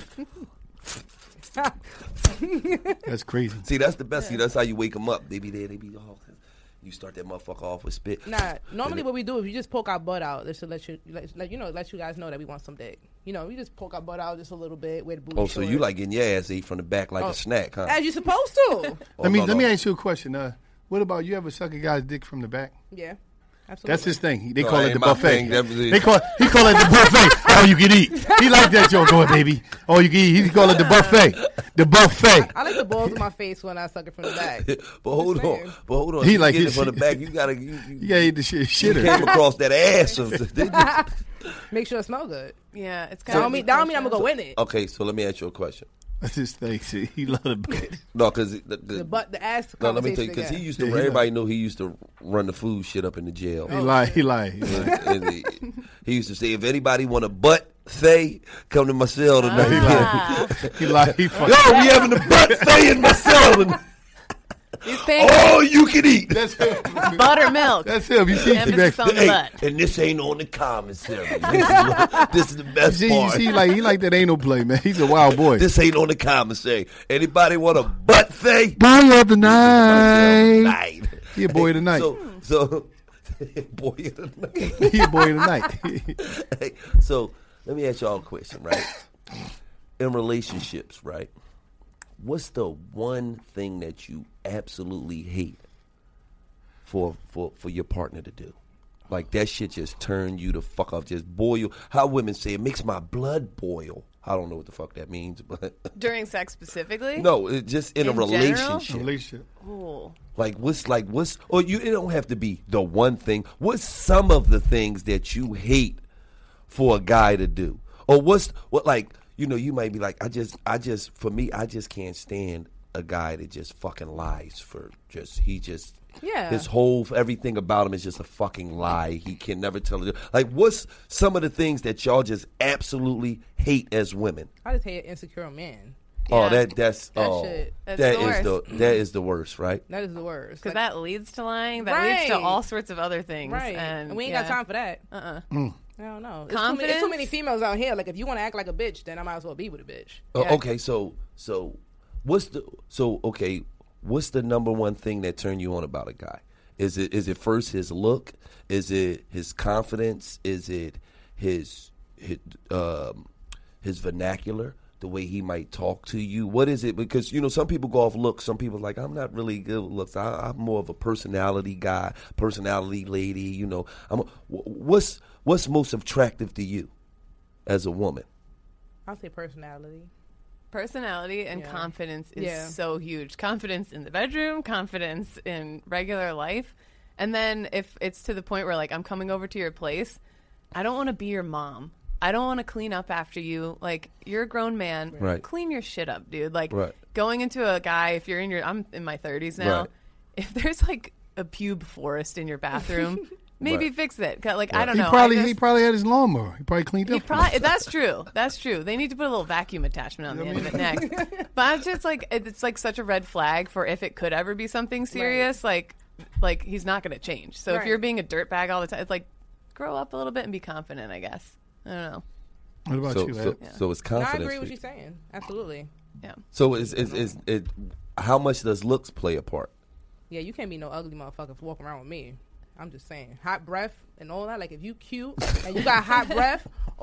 B: That's crazy.
A: see, that's the best. See, that's how you wake them up. They be there. They be you start that motherfucker off with spit.
C: Nah, normally what we do is you just poke our butt out just to let you guys know that we want some dick. You know, we just poke our butt out just a little bit. Where the booty
A: Oh, so you like getting your ass ate from the back like a snack, huh?
C: as you supposed to?
A: Oh,
B: Let me
A: no.
B: ask you a question. What about you ever suck a guy's dick from the back?
C: Yeah, absolutely.
B: That's his thing. They
A: No,
B: call
A: that
B: it
A: ain't
B: the
A: my
B: buffet.
A: thing. That was it.
B: He call it the buffet. All you can eat. He like that joke, going baby. All you can eat. He call it the buffet. The buffet.
C: I like the balls in my face when I suck it from the back.
A: But hold
C: saying.
A: on.
B: He
A: You
B: like
A: get it
B: his
A: from the
B: shit.
A: back. You gotta.
B: You gotta eat the shitter.
A: came across that ass.
C: Make sure it smell good.
D: Yeah, it's
C: That
D: kind
C: don't mean I'm gonna go in it.
A: Okay, so let me ask you a question.
B: That's his thing. See, he love the butt.
A: No, because
C: The ass.
A: no, let me tell you,
C: conversation
A: because he
C: again.
A: used to.
B: Yeah, he
A: Everybody knew he used to run the food shit up in the jail.
B: He lie. He lie.
A: And he used to say, if anybody want a butt, Faye, come to my cell tonight.
B: He like,
A: Yo, we having the butt Faye in my cell tonight.
D: He's paying
A: All you can eat.
B: that's him.
D: buttermilk.
B: That's him. You see,
D: Emphasis on the
A: Hey,
D: butt.
A: and this ain't on the commissary. This is the best
B: you
A: part.
B: see, he like that anal play, man. He's a wild boy.
A: This ain't on the commissary. Anybody want a butt Faye?
B: Boy of the night.
A: Night.
B: He a boy of the night.
A: So boy of the night.
B: He a boy of the night.
A: Hey, so let me ask y'all a question, right? In relationships, right? What's the one thing that you absolutely hate for your partner to do? Like that shit just turn you the fuck off, just boil. How women say it makes my blood boil. I don't know what the fuck that means, but
D: During sex specifically?
A: no, it just in a
D: In general?
A: relationship.
B: Relationship.
D: Ooh.
A: What's or you it don't have to be the one thing. What's some of the things that you hate for a guy to do? Or what like, you know, you might be like, I just for me, I just can't stand a guy that just fucking lies
C: Yeah.
A: his whole everything about him is just a fucking lie. He can never tell it. Like, what's some of the things that y'all just absolutely hate as women?
C: I just hate an insecure man.
A: Oh,
D: Yeah.
A: that's
C: That
A: oh,
C: shit.
D: That's
A: that
D: the
A: is
D: worst.
A: that is the worst, right?
C: That is the worst.
D: Because
C: Like,
D: that leads to lying. That leads to
C: Right.
D: all sorts of other things.
C: right. And we ain't got time for that. I don't know. It's
D: Confidence?
C: too many females out here. Like, if you want to act like a bitch, then I might as well be with a bitch.
A: Oh, okay, so what's the number one thing that turned you on about a guy? Is it first his look? Is it his confidence? Is it his vernacular? The way he might talk to you? What is it? Because, you know, some people go off looks. Some people are like, I'm not really good with looks. I'm more of a personality guy, personality lady. You know, what's most attractive to you as a woman?
C: I'll say personality.
D: Personality and
C: Yeah.
D: confidence is
C: Yeah.
D: so huge. Confidence in the bedroom, confidence in regular life. And then if it's to the point where, like, I'm coming over to your place, I don't want to be your mom. I don't want to clean up after you. Like, you're a grown man.
A: Right.
D: Clean your shit up, dude. Like,
A: Right.
D: going into a guy, if you're I'm in my 30s now.
A: Right.
D: If there's, like, a pube forest in your bathroom, maybe
A: Right.
D: fix it. 'Cause, like, I don't
B: He
D: know.
B: probably had his lawnmower. He probably cleaned up.
D: That's true. That's true. They need to put a little vacuum attachment on the end of it next. But it's just like it's like such a red flag for if it could ever be something serious. Like he's not going to change. So if
C: Right.
D: you're being a dirtbag all the time, it's like grow up a little bit and be confident. I guess. I don't know.
B: What about you, Ed?
A: So it's
C: No, I
A: confidence.
C: agree
A: for
C: with
A: you.
C: you saying. Absolutely.
D: Yeah.
A: So is it how much does looks play a part?
C: Yeah, you can't be no ugly motherfucker for walking around with me. I'm just saying, hot breath and all that. Like, if you cute and you got hot breath,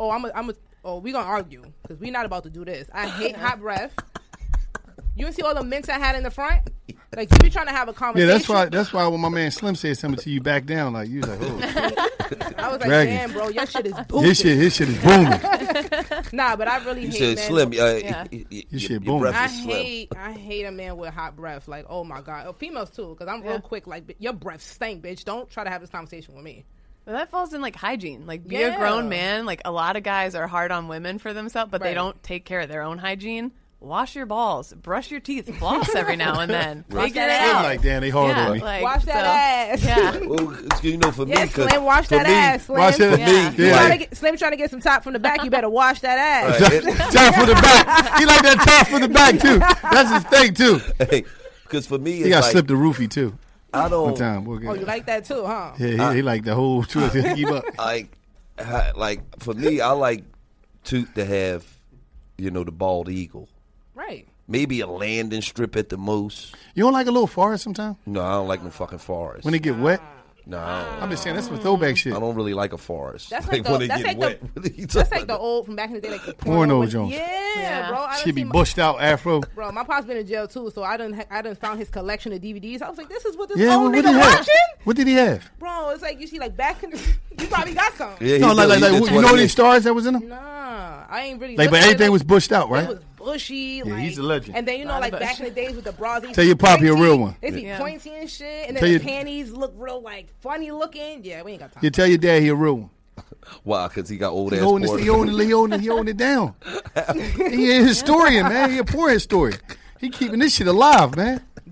C: we gonna argue because we not about to do this. I hate hot breath. You see all the mints I had in the front? Like, you be trying to have a
B: Yeah,
C: conversation.
B: that's why when my man Slim said something to you, back down, like you was like, oh,
C: I was like,
B: Dragging.
C: damn, bro, your shit is booming.
B: his shit is booming.
C: Nah, but I really
A: You
C: hate
A: said
C: men.
A: Slim.
B: Your shit
A: your
B: booming.
A: breath
C: I
A: is slim.
C: hate a man with hot breath. Like, oh my god, females too. Because I'm real quick. Like, your breath stink, bitch. Don't try to have this conversation with me.
D: But that falls in like hygiene. Like be
C: Yeah.
D: a grown man. Like a lot of guys are hard on women for themselves, but they
C: Right.
D: don't take care of their own hygiene. Wash your balls, brush your teeth, floss every now and then. Figure it
C: that
B: I'm
C: ass.
D: out.
B: like, damn, they hard on me.
D: like,
C: Wash that ass.
D: Yeah.
A: Well, you know, for me,
C: Yeah,
A: 'cause
C: Slim, wash
A: for
C: that
A: me-
C: ass, Slim.
B: Wash it.
D: Yeah.
C: You
B: Yeah.
C: trying to get some top from the back, you better wash that ass.
B: Top from the back. He like that top from the back too. That's his thing too.
A: Hey, because for me,
B: He
A: it's
B: got
A: like,
B: slipped the roofie too.
A: I
B: One
A: don't
B: time. We'll get
C: Oh, you like that too, huh?
B: Yeah, he like the whole truth. Keep up.
A: like for me. I like to have, you know, the bald eagle.
C: Right.
A: Maybe a landing strip at the most.
B: You don't like a little forest sometimes
A: No, I don't like no fucking forest.
B: when it get wet.
A: No, I
B: I've been saying that's some throwback shit.
A: don't really like a forest.
C: That's like the-
A: when it
C: that's
A: get
C: like
A: wet. What are you
C: That's
A: talking
C: like the
A: about?
C: old from back in the day, like the
B: Porno
C: with-
B: Jones.
C: Yeah, bro. I done
B: She'd be
C: seen
B: bushed out afro.
C: Bro, my pop's been in jail too, so I done found his collection of DVDs. I was like, this is what this
B: Yeah,
C: old
B: what did
C: nigga
B: he have?
C: watching?
B: What did he have?
C: Bro, it's like you see, like back in you probably got some.
A: Yeah,
B: No,
A: he
B: like,
A: did- he
B: you
A: just
B: know
A: wanted
B: any
A: to-
B: stars that was in him?
C: Nah, I ain't really.
B: Like, but
C: looked at
B: everything
C: it.
B: was bushed out,
C: It
B: right?
C: was bushy.
B: Yeah,
C: like,
B: he's a legend.
C: And then you know,
D: Lot
C: like
D: of
C: back
D: bush.
C: in the days with the bras, they used
B: Tell
C: to
B: your
C: be
B: pop he a
C: pointy.
B: real one.
C: They be
D: Yeah.
C: pointy and shit, and
B: Tell
C: then
B: your-
C: the panties look real like funny looking. Yeah, we ain't got time.
B: You tell your dad he a real one.
A: Why? Because he got old
B: He
A: ass
B: holding
A: porn.
B: it down. He a historian, man. He a poor historian. He keeping this shit alive, man.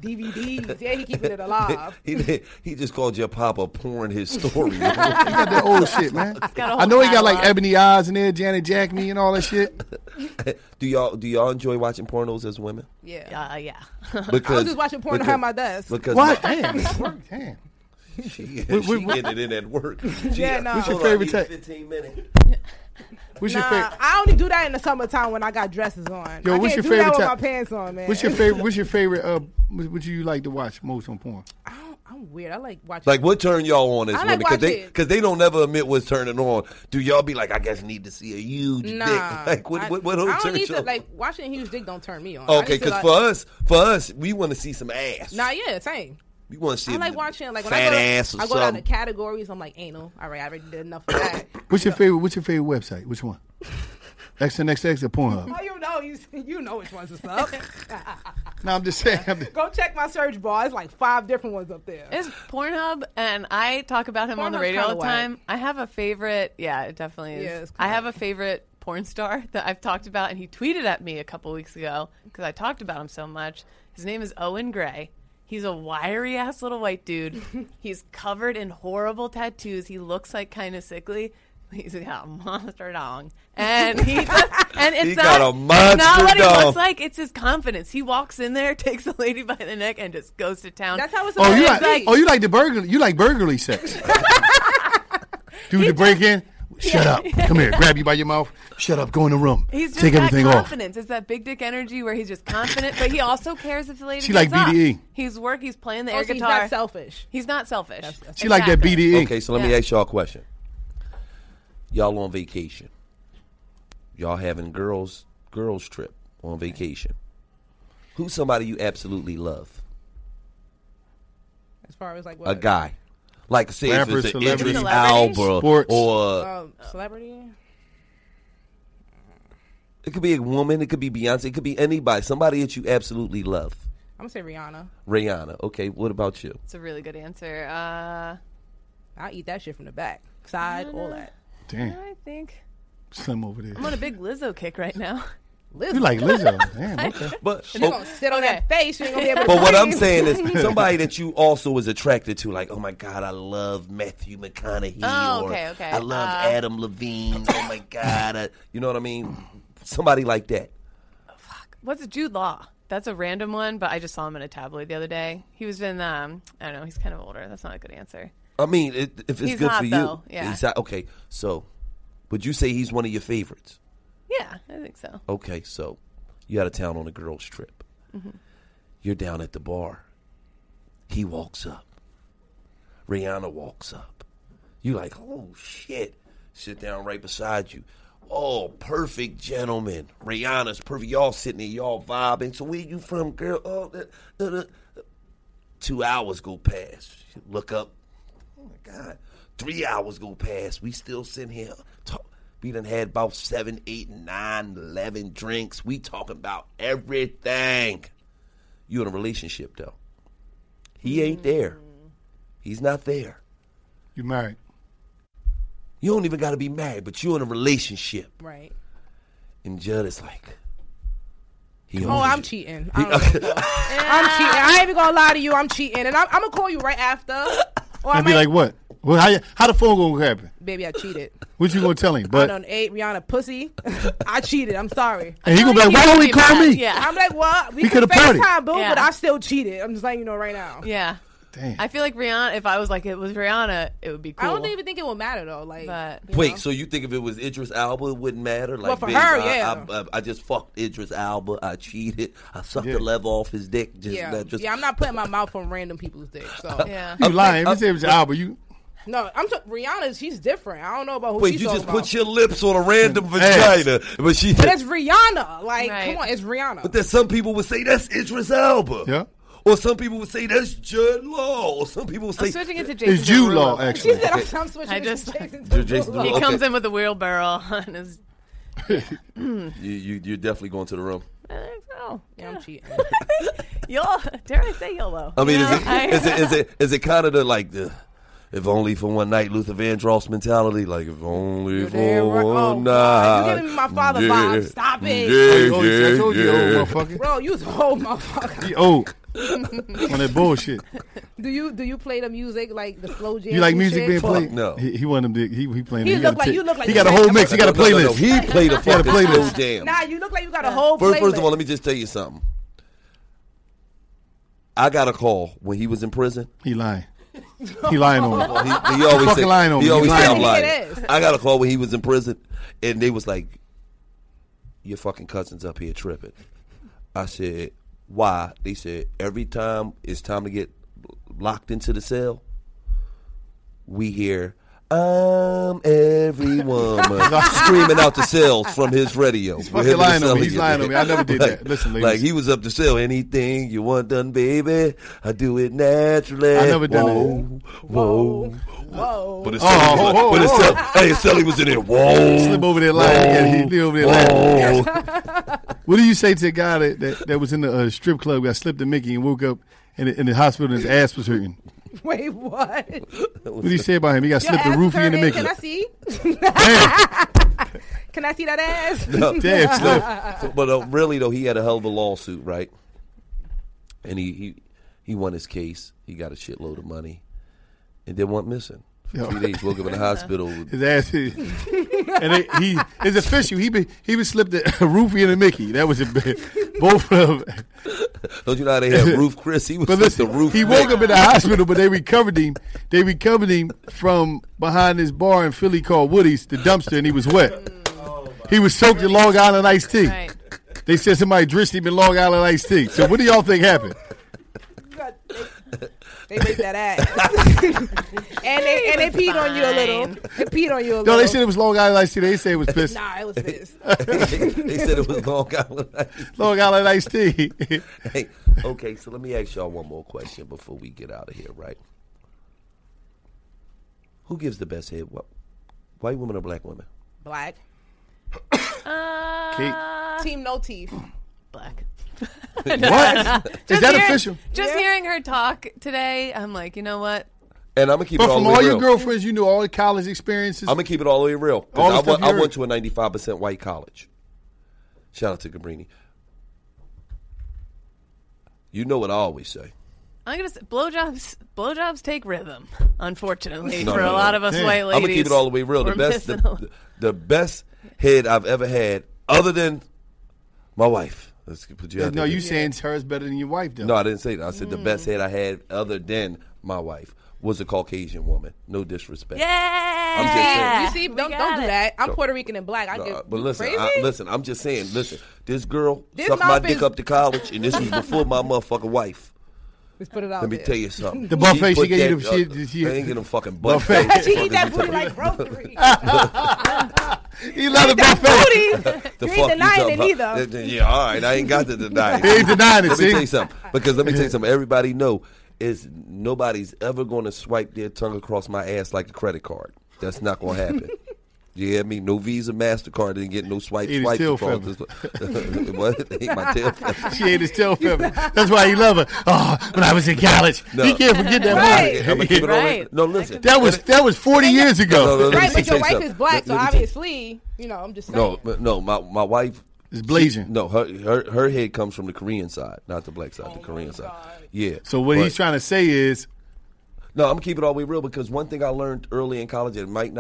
C: DVDs. Yeah, he keeping it alive.
A: He just called your papa pouring his story.
B: He got that old shit, man.
D: got a whole
B: I know he got like
D: catalog.
B: Ebony Eyes in there, Janet Jack Me, and all that shit.
A: Do y'all enjoy watching pornos as women?
C: Yeah.
D: Yeah.
A: Because
C: I was just watching porn behind my desk.
A: Because
B: What? Damn. Damn.
A: she getting it in at work.
C: Yeah, no.
B: What's your
A: Hold on,
B: favorite
A: give me
B: type?
A: 15 minutes.
B: What's your
C: Nah,
B: favorite?
C: I only do that in the summertime when I got dresses on.
B: Yo,
C: I
B: what's
C: can't
B: your
C: do that
B: favorite
C: with
B: type-
C: my pants on, man.
B: What's your favorite? What's your favorite? What you like to watch most on porn?
C: I'm weird. I like watching.
A: Like, what turn y'all on as
C: I like
A: women?
C: watching-
A: Because they don't never admit what's turning on. Do y'all be like, I guess need to see a huge
C: Nah,
A: dick? Like, what
C: I
A: turns
C: don't need
A: y'all
C: to like watching a huge dick. Don't turn me on.
A: Okay,
C: I need to,
A: because
C: like,
A: for us, we want to see some ass.
C: Nah, yeah, same.
A: We want to see
C: I like watching like when
A: fat ass or
C: I go down to
A: something.
C: categories. I'm like anal. All right, I already did enough of that.
B: What's your favorite? What's your favorite website? Which one? XNXX or Pornhub?
C: Oh, you know which ones is up.
B: No, I'm just saying.
C: Go check my search bar. It's like 5 different ones up there.
D: It's Pornhub, and I talk about him on the
C: Pornhub's
D: radio all the
C: kinda
D: time.
C: whack.
D: I have a favorite. Yeah, it definitely is.
C: Yeah, it's
D: I
C: kinda
D: have a favorite porn star that I've talked about, and he tweeted at me a couple weeks ago because I talked about him so much. His name is Owen Gray. He's a wiry ass little white dude. He's covered in horrible tattoos. He looks like kind of sickly. He's got a monster dong, and and it's
A: He
D: not,
A: got a monster
D: not what he
A: dong.
D: looks like. It's his confidence. He walks in there, takes the lady by the neck, and just goes to town.
C: That's how it's
B: Oh, you
C: supposed to
B: like?
C: be.
B: Oh, you like the burglary? You like burglary sex? Do the break in. Shut up. Come here. Grab you by your mouth. Shut up. Go in the room.
D: He's just
B: Take
D: that
B: everything off.
D: confidence. It's that big dick energy where he's just confident, but he also cares if the lady
B: She
D: gets
B: like BDE.
D: up. He's playing the
C: Oh,
D: air
C: so he's
D: guitar.
C: not selfish.
D: He's not selfish.
B: She like that
D: Exactly.
B: BDE.
A: Okay, so let me
D: Yeah.
A: ask y'all a question. Y'all on vacation. Y'all having girls trip on vacation. Who's somebody you absolutely love?
C: As far as like what?
A: A guy. Like, say
B: Rapper,
A: if it's an
B: celebrity.
A: Idris
D: Celebrity?
A: Elba
B: Sports.
A: or
C: Celebrity.
A: it could be a woman, it could be Beyonce, it could be anybody, somebody that you absolutely love.
C: I'm gonna say Rihanna.
A: Rihanna. Okay, what about you?
D: It's a really good answer.
C: I'll eat that shit from the back, side, all that.
B: Damn.
D: I think
B: Slim over there.
D: I'm on a big Lizzo kick right now.
B: You like Lizzo? Damn. Okay.
A: But
C: You're gonna sit on that face. You ain't gonna be able to
A: But what I'm
C: breathe.
A: saying is somebody that you also is attracted to, like, oh my God, I love Matthew McConaughey.
D: Oh,
A: or
D: okay.
A: I love Adam Levine. Oh my God. You know what I mean? Somebody like that.
D: What's Jude Law? That's a random one, but I just saw him in a tabloid the other day. He was in, I don't know, he's kind of older. That's not a good answer.
A: I mean, if it's
D: He's
A: good
D: hot,
A: for you.
D: though. Yeah.
A: He's hot. Okay, so would you say he's one of your favorites?
D: Yeah, I think so.
A: Okay, so you out of town on a girls' trip.
D: Mm-hmm.
A: You're down at the bar. He walks up. Rihanna walks up. You like, oh shit. Sit down right beside you. Oh, perfect gentleman. Rihanna's perfect. Y'all sitting there, y'all vibing. So where you from, girl? Oh, 2 hours go past. You look up. Oh my God. 3 hours go past. We still sitting here. We done had about 7, 8, 9, 11 drinks. We talking about everything. You in a relationship though. He ain't there. He's not there.
B: You married?
A: You don't even got to be married, but you in a relationship.
C: Right.
A: And Judd is like, he
C: Oh,
A: owns
C: I'm
A: you.
C: cheating. I'm cheating. I ain't even gonna lie to you. I'm cheating, and I'm gonna call you right after. Or I
B: I'd be
C: might,
B: like, what? Well, how the phone gonna happen?
C: baby, I cheated.
B: What you gonna tell him?
C: I
B: But
C: done ate Rihanna pussy. I cheated. I'm sorry.
B: and he gonna be like, why don't he call me?
D: Yeah.
C: I'm like, what? We
B: We
C: could
B: coulda partied.
C: FaceTime, boo,
D: Yeah.
C: but I still cheated. I'm just letting you know right now.
D: Yeah.
B: Damn.
D: I feel like Rihanna, if I was like, it was Rihanna, it would be cool.
C: I don't even think it will matter though. Like,
D: But
C: you
A: Wait,
C: know?
A: so you think if it was Idris Elba, it wouldn't matter? Like,
C: for
A: babe,
C: her, yeah.
A: I just fucked Idris Elba. I cheated. I sucked
B: Yeah.
A: the leather off his dick. Just,
C: yeah,
A: just,
C: I'm not putting my mouth on random people's dick. So
D: yeah.
B: You lying? If you say it was Albert, you
C: no, Rihanna. She's different. I don't know about who
A: Wait,
C: she's
A: you
C: talking
A: just
C: about.
A: put your lips on a random
B: Ass.
A: vagina, but she.
C: But it's Rihanna. Like,
D: Right.
C: come on, it's Rihanna.
A: But then some people would say that's Idris Elba.
B: Yeah.
A: Or some people would say that's Judd Law. Or some people would
D: I'm
A: say
D: switching it to Jason
B: it's Jude
D: Derulo.
B: Law
C: She
B: actually.
C: said I'm switching.
D: I
C: it
D: just-
C: to Jason
A: Jason
C: Derulo.
D: He
A: Okay.
D: comes in with a wheelbarrow on his.
A: you're definitely going to the room.
D: Oh,
C: Yeah, I'm cheating.
D: YOLO. Dare I say YOLO?
A: I mean,
D: You know,
A: is it kind of the like the if only for one night Luther Vandross mentality? Like if only
C: You're
A: for
C: damn right.
A: one
C: Oh,
A: night.
C: God. You giving me my father
A: Yeah.
C: vibes. Stop it.
A: Yeah,
B: I told you,
A: yeah,
B: you old
A: yeah.
B: motherfucker.
C: Bro, you was a whole motherfucker.
B: You old. on that bullshit.
C: Do you play the music like the slow jam?
B: You like music being
A: Fuck
B: played?
A: no.
B: He wanted him to. He playing.
C: He
B: it.
C: look like you look like
B: He
C: you
B: got a
C: like
B: whole
C: that
B: mix. He got a playlist.
A: No, he played a fucking slow jam.
C: Nah, you look like you got a whole playlist.
A: First of all, let me just tell you something. I got a call when he was in prison.
B: He lying. He lying on me.
A: He always
B: fucking
A: say,
B: lying on me.
A: he always
B: He's
A: say
B: lying
A: I'm
B: on me.
A: lying.
C: It is.
A: I got a call when he was in prison, and they was like, "Your fucking cousin's up here tripping." I said, "Why?" They said, "Every time it's time to get locked into the cell, we hear." I'm every woman screaming out the cells from his radio.
B: He's fucking lying on me. He's lying on me. I never did that. Listen, ladies.
A: Like he was up to sell anything you want done, baby. I do it naturally.
B: I never done
A: Whoa.
C: Whoa.
A: But it's hey, Sally was in there. Whoa.
B: Slip over there lying. He over there lying. What do you say to a guy that was in the strip club, got slipped a Mickey, and woke up in the hospital and his ass was hurting?
C: Wait, what?
B: What do you say about him? He got slipped a roofie in the Mickey.
C: Can I see?
B: Damn.
C: Can I see that ass?
A: No.
B: Damn, Slip.
A: But really though, he had a hell of a lawsuit, right? And he won his case. He got a shitload of money, and then went missing for 3 days. Woke up in the hospital.
B: His ass, and it's official. He was slipped a roofie and a Mickey. That was both of them.
A: Don't you know how they have Roof Chris? He was
B: But
A: just
B: listen,
A: the roof.
B: he woke up in the hospital, but they recovered him. They recovered him from behind this bar in Philly called Woody's, the dumpster, and he was wet. He was soaked in Long Island iced tea.
D: Right.
B: They said somebody drenched him in Long Island iced tea. So what do y'all think happened?
C: They raped that ass. and they peed on you a little. They peed on you a little.
B: No, they said it was Long Island iced tea. They said it was piss.
C: Nah, it was this.
A: They said it was Long Island.
B: Long Island iced tea.
A: Hey, okay, so let me ask y'all one more question before we get out of here, right? Who gives the best head? White women or black women?
C: Black.
B: Kate.
C: Team no teeth.
D: Black.
B: What? Is that official?
D: Just
C: Yeah.
D: hearing her talk today, I'm like, you know what?
A: And I'm gonna keep
B: But
A: it all
B: from
A: the way
B: all
A: real.
B: your girlfriends, you knew all the college experiences.
A: I'm gonna keep it all the way real. 'Cause
B: All the
A: I,
B: stuff
A: went,
B: you
A: I went
B: heard.
A: to a 95% white college. Shout out to Cabrini. You know what I always say.
D: I'm gonna say blowjobs take rhythm, unfortunately,
A: No,
D: for
A: no,
D: a
A: no.
D: lot of us
B: Damn.
D: white
A: I'm
D: ladies.
A: gonna keep it all the way real. The
D: We're
A: best,
D: missing a-
A: the best head I've ever had, other than my wife. Let's put you out
B: No,
A: there.
B: you saying hers better than your wife, though.
A: No, I didn't say that. I said the best head I had, other than my wife, was a Caucasian woman. No disrespect.
D: Yeah.
A: I'm just saying.
C: You see,
D: We
C: don't
D: got
C: do
D: it.
C: that. I'm Puerto Rican and black. I
A: No,
C: get
A: but listen,
C: crazy.
A: listen. I'm just saying. Listen, this girl
C: This
A: sucked my
C: mouth
A: dick
C: is-
A: up to college, and this was before my motherfucking wife.
C: Let's put it out
A: Let me
C: there.
A: tell you something.
B: The buffet she
A: put
B: gave you,
A: that-
B: she
A: I ain't get no fucking
B: Buffet.
A: buffet.
C: She eat that booty like groceries.
B: He love the
C: that
B: buffet.
A: The
C: You
A: fuck
C: ain't denying
A: talking
C: it
A: about?
C: neither.
A: Yeah, all right. I ain't got to deny it.
B: He ain't denying it,
A: Let me
B: see?
A: tell you something. Because let me tell you something. Everybody know is nobody's ever going to swipe their tongue across my ass like a credit card. That's not going to happen. You hear me? No Visa, MasterCard, didn't get no swipes
B: Ate his tail
A: across this. What? Ate my tail feather.
B: She ate his tail feather. That's why he love her. Oh, when I was in college.
A: No.
B: He can't forget that
C: Right.
A: I'm gonna keep it all
D: Right.
A: right. No, listen.
B: That was 40 years ago.
A: No, let
C: Right,
A: me
C: but
A: say
C: your wife
A: something.
C: is black, so
A: Let me tell-
C: obviously, I'm just saying.
A: No, my wife.
B: It's blazing.
A: No, her head comes from the Korean side, not the black side. The Korean side. Yeah.
B: So what
A: But-
B: he's trying to say is,
A: No, I'm gonna keep it all the way real because one thing I learned early in college, it might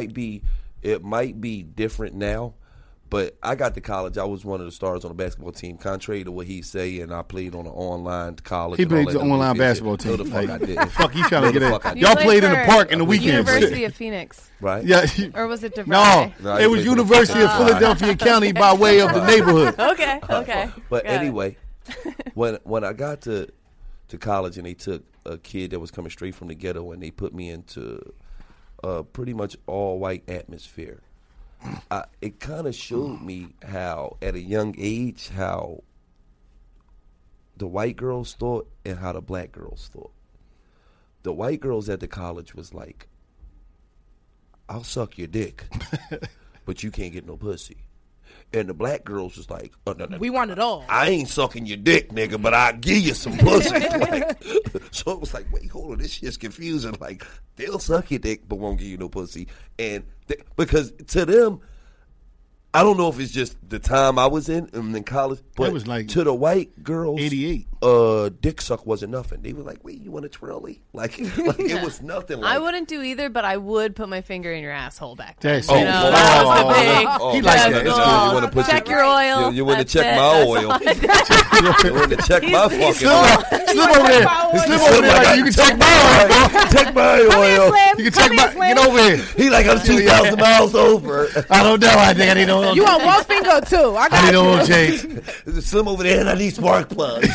A: be different now, but I got to college. I was one of the stars on the basketball team, contrary to what he say, and I played on an online college.
B: he
A: and all
B: played
A: that
B: the
A: other
B: online
A: shit.
B: basketball team.
A: No, the fuck I didn't.
B: Fuck, you trying
A: No,
B: to get
A: the
B: in.
A: fuck I
D: You
B: Y'all
A: didn't.
B: played in the
D: for
B: park in the weekends.
D: University of Phoenix,
A: Right?
B: Yeah.
D: or was it DeVry?
B: No,
A: No, I
B: it
A: didn't
B: was
A: play for the
B: University of
A: fucking
B: Philadelphia County by way of the neighborhood.
D: Okay. Okay.
A: But
D: Got it.
A: anyway, when I got to college and they took a kid that was coming straight from the ghetto and they put me into pretty much all white atmosphere, it kind of showed me how at a young age how the white girls thought and how the black girls thought. The white girls at the college was like, I'll suck your dick, but you can't get no pussy. And the black girls was like, oh, no.
C: We want it all.
A: I ain't sucking your dick, nigga, but I'll give you some pussy. Like, so it was like, wait, hold on, this shit's confusing. Like, they'll suck your dick, but won't give you no pussy. And because to them, I don't know if it's just the time I was in college, but
B: It was like
A: to the white girls,
B: 88.
A: Dick suck wasn't nothing. They were like, "Wait, you want a twirly?" Like it was nothing. Like,
D: I wouldn't do either, but I would put my finger in your asshole back.
B: That's
D: then.
B: it.
D: You know,
B: Oh,
D: that was
B: oh,
D: the big.
B: oh, he likes
D: that's
B: that.
D: the
B: It's
A: good.
D: all.
A: You wanna put
D: check
A: your-
D: your oil.
A: You want to
D: That's
A: check
D: it.
A: my
D: That's
A: oil.
D: all.
A: You want to check my
D: He's-
A: fucking
D: he's-
A: oil.
B: Slip over there. Slip over there. Like, you can check my oil.
A: Check my oil.
B: You can check my. Get over here.
A: He like I'm 2,000 miles over.
B: I don't know. I think I need to.
C: You want one finger or two? I
B: I
C: got
B: need
C: you.
B: to change.
A: There's a slim over there, and I need spark plugs.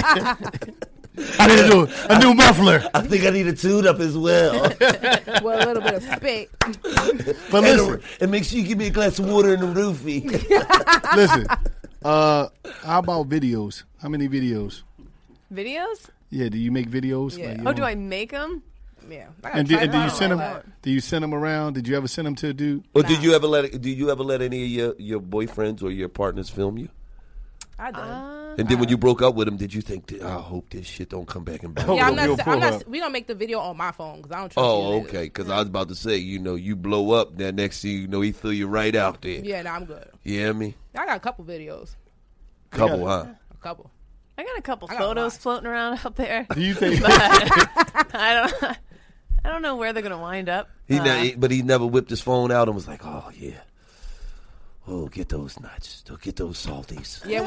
B: I need to do a new muffler.
A: I think I need a tune up as well.
C: With a little bit of spit.
B: But listen,
A: And make sure you give me a glass of water in the roofie.
B: listen. How about videos? How many videos?
D: Videos?
B: Yeah, do you make videos?
C: Yeah.
B: Like, you
D: Oh,
B: know?
D: do I make them?
C: Yeah.
B: And do you
C: tripod
B: send
C: like
B: them?
C: that.
B: Do you send them around? Did you ever send them to a dude?
A: Or did you ever let any of your boyfriends or your partners film you?
C: I did.
A: And then when you broke up with them, did you think, I hope this shit don't come back and bite me?
C: Yeah, I'm
B: We'll
C: not.
B: pull
C: I'm
B: up.
C: not. We don't make the video on my phone because I don't trust.
A: Oh,
C: you niggas.
A: okay. Because I was about to say, you blow up, then next thing you know, he threw you right out there.
C: Yeah, no, I'm good.
A: You hear me?
C: I got a couple videos.
A: Couple, huh?
C: A couple.
D: I got a couple
C: I got a
D: photos
C: lot.
D: floating around out there.
B: Do you think?
D: I don't know where they're gonna wind up.
A: But he never whipped his phone out and was like, oh, yeah. Oh, get those nuts. Get those salties.
C: Yeah,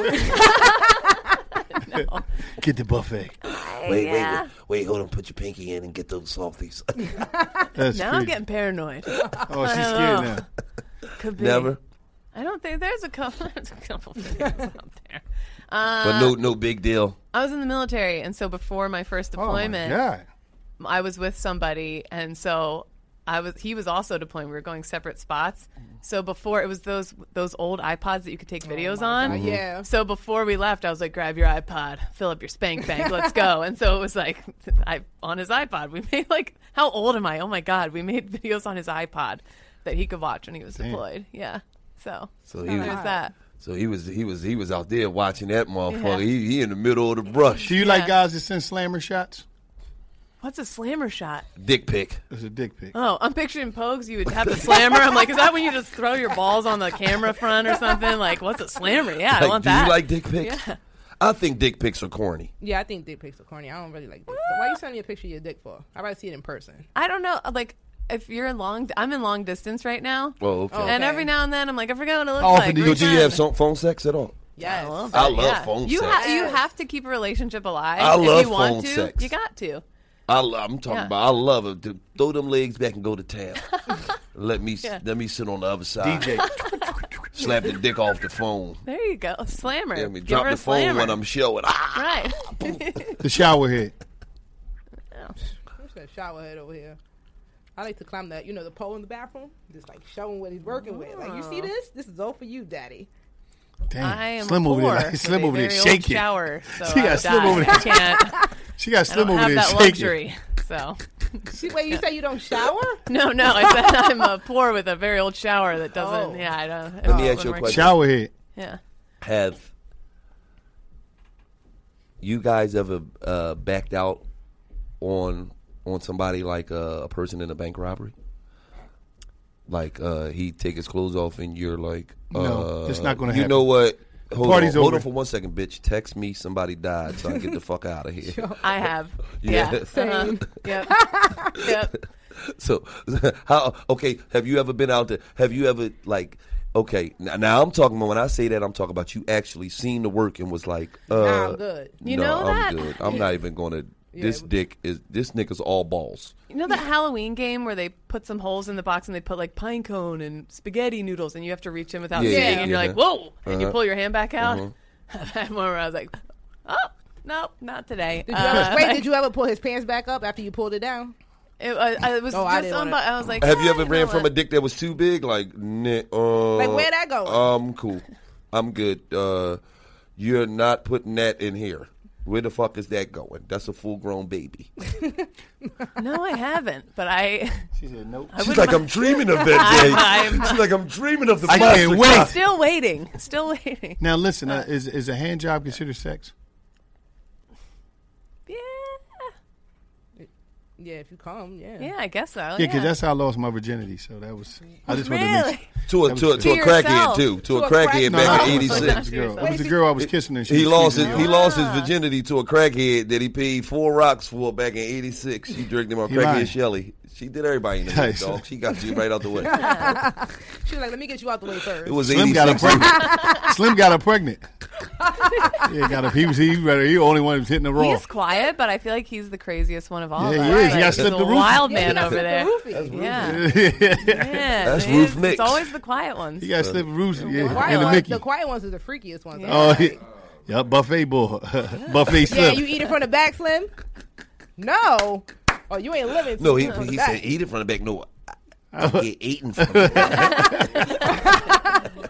B: Get the buffet.
A: Wait, hold on. Put your pinky in and get those salties.
B: That's
D: Now I'm
B: crazy.
D: getting paranoid.
B: Oh, she's
D: I
B: scared
D: don't
B: now.
D: know. Could be.
A: Never?
D: I don't think there's a couple. There's a couple videos out there.
A: But no big deal.
D: I was in the military, and so before my first deployment,
B: Oh, my God.
D: I was with somebody, and so he was also deploying. We were going separate spots. So before, it was those old iPods that you could take videos on.
C: God, yeah.
D: So before we left, I was like, grab your iPod, fill up your spank bank, let's go. And so it was like, on his iPod, we made how old am I? Oh my God, we made videos on his iPod that he could watch when he was deployed. Yeah. So
A: he
D: there's that.
A: So he was out there watching that motherfucker.
D: Yeah.
A: He in the middle of the brush.
B: Do you like
D: Yeah.
B: guys that send slammer shots?
D: What's a slammer shot?
A: Dick pic.
B: It's a dick pic.
D: Oh, I'm picturing Pogues. You would have the slammer. I'm like, is that when you just throw your balls on the camera front or something? Like, what's a slammer? Yeah, I want
A: do
D: that.
A: you like dick pics?
D: Yeah.
A: I think dick pics are corny.
C: Yeah, I think dick pics are corny. I don't really like dick. Why you sending me a picture of your dick for? I'd rather see it in person.
D: I don't know. Like, if you're I'm in long distance right now.
A: Oh, okay.
C: Oh.
D: And
C: Okay.
D: every now and then, I'm like, I forget what it looks
B: How often
D: like.
B: do
A: So do you have
D: Return.
A: phone sex at all?
C: Yes.
D: A little bit,
A: I love
D: yeah.
A: phone
D: you
A: sex.
D: You have to keep a relationship alive.
A: I
D: if
A: love
D: you want
A: phone
D: to,
A: sex.
D: You got to.
A: I'm talking
D: Yeah.
A: about. I love it. To throw them legs back and go to town. Let me sit on the other side.
B: DJ.
A: Slap the dick off the phone.
D: There you go. Slammer.
A: Let me
D: Give
A: drop
D: her a
A: the phone
D: slammer.
A: when I'm showing. Ah!
D: Right.
B: The shower head.
C: What's that shower head over here? I like to climb that, the pole in the bathroom. Just like showing what he's working with. Like, you see this? This is all for you, daddy.
B: Damn.
D: I am
B: Slim
D: a
B: over there.
D: poor
B: Like, Slim
D: with
B: over
D: a
B: there
D: very old
B: shaking.
D: shower, so
B: She got
D: I
B: Slim over
D: died.
B: there.
D: I can't.
B: She got
D: I
B: Slim
D: don't
B: over
D: have
B: there
D: that
B: shaking.
D: luxury. So
C: See, wait, you say you don't shower?
D: no, I said I'm a poor with a very old shower that doesn't.
C: Oh.
D: Yeah, I don't.
A: Let me ask you a question.
B: Shower head.
D: Yeah.
A: Have you guys ever backed out on somebody like a person in a bank robbery? Like he take his clothes off and you're like,
B: No, it's not gonna
A: You
B: happen.
A: know what? Hold
B: party's
A: on
B: over.
A: for 1 second, bitch. Text me somebody died so I can get the fuck out of here.
D: I have.
A: Yeah.
D: Yeah.
C: Same.
D: Yep. Yep.
A: So, have you ever been out there? Have you ever, like, okay, now I'm talking about, when I say that, I'm talking about you actually seen the work and was like,
C: Nah, I'm good.
D: You
A: no,
D: know
A: I'm
D: that?
A: good. I'm not even going to, this nigga's all balls.
D: You know that Halloween game where they put some holes in the box and they put like pine cone and spaghetti noodles and you have to reach in without
A: Yeah,
D: seeing
C: yeah,
D: and you're
A: yeah.
D: like, whoa, and you
A: Uh-huh.
D: pull your hand back out. I've had one where I was like, oh, no, not today.
C: Did you ever, wait, did you ever pull his pants back up after you pulled it down?
D: It was
C: Oh, I
D: just
C: didn't
D: somebody.
C: wanna-
D: I was like,
A: Have you
D: "Ah,
A: ever
D: know
A: ran from a
D: what?"
A: dick that was too big? Like,
C: Like, where that going?
A: I'm cool. I'm good. You're not putting that in here. Where the fuck is that going? That's a full-grown baby.
D: No, I haven't. But I
B: She said nope.
D: I
A: She's
D: wouldn't
A: like, I'm dreaming of that day.
D: I'm
A: She's like, I'm dreaming of the
B: I can't
A: plastic
B: wait.
A: cup.
D: still waiting. Still waiting.
B: Now listen, is a hand job considered sex?
D: Yeah.
C: Yeah, if you come, yeah.
D: Yeah, I guess so.
B: Yeah, because that's how I lost my virginity. So that was. I just wanted to
D: Really?
B: make
A: To a crackhead
D: yourself.
A: too. To a
C: To a
A: crackhead back in
B: No,
A: '86.
B: it was a girl. It was the girl I was kissing, and she
A: He
B: was
A: lost
B: squeezing
A: his
B: me.
A: he lost his virginity to a crackhead that he paid 4 rocks for back in '86. She drank him on
B: You lying.
A: crackhead Shelly. She did everybody in the
B: Hey,
A: hood, dog. She got you right out the way.
C: She was like, let me get you out the way first.
A: It was
B: Slim got her
A: 86.
B: pregnant. Slim got her pregnant. Yeah, got her. He was the only one who was hitting the raw.
D: He's quiet, but I feel like he's the craziest one of all.
B: Yeah,
D: of
B: he
D: us.
B: is. He
D: Like,
B: got
D: he's
B: slipped
D: a
B: the roof.
D: wild
C: Yeah,
D: man
C: you got
D: over
C: Slip
D: there.
C: the Roofie.
D: Yeah,
A: That's
D: it
A: Roof
D: is.
A: Mix.
D: It's always the quiet ones.
B: He got slipped roofs.
C: The
B: Yeah,
C: quiet
B: and the
C: ones-
B: Mickey.
C: The quiet ones are the freakiest ones.
B: Oh, yeah, buffet boy, buffet
C: Yeah,
B: Slim.
C: you eat it from the back, Slim? No. Oh, you ain't living.
A: No,
C: till
A: he
C: you eat it from the
A: he
C: back.
A: said eat it from the back. No, I get eaten from the back.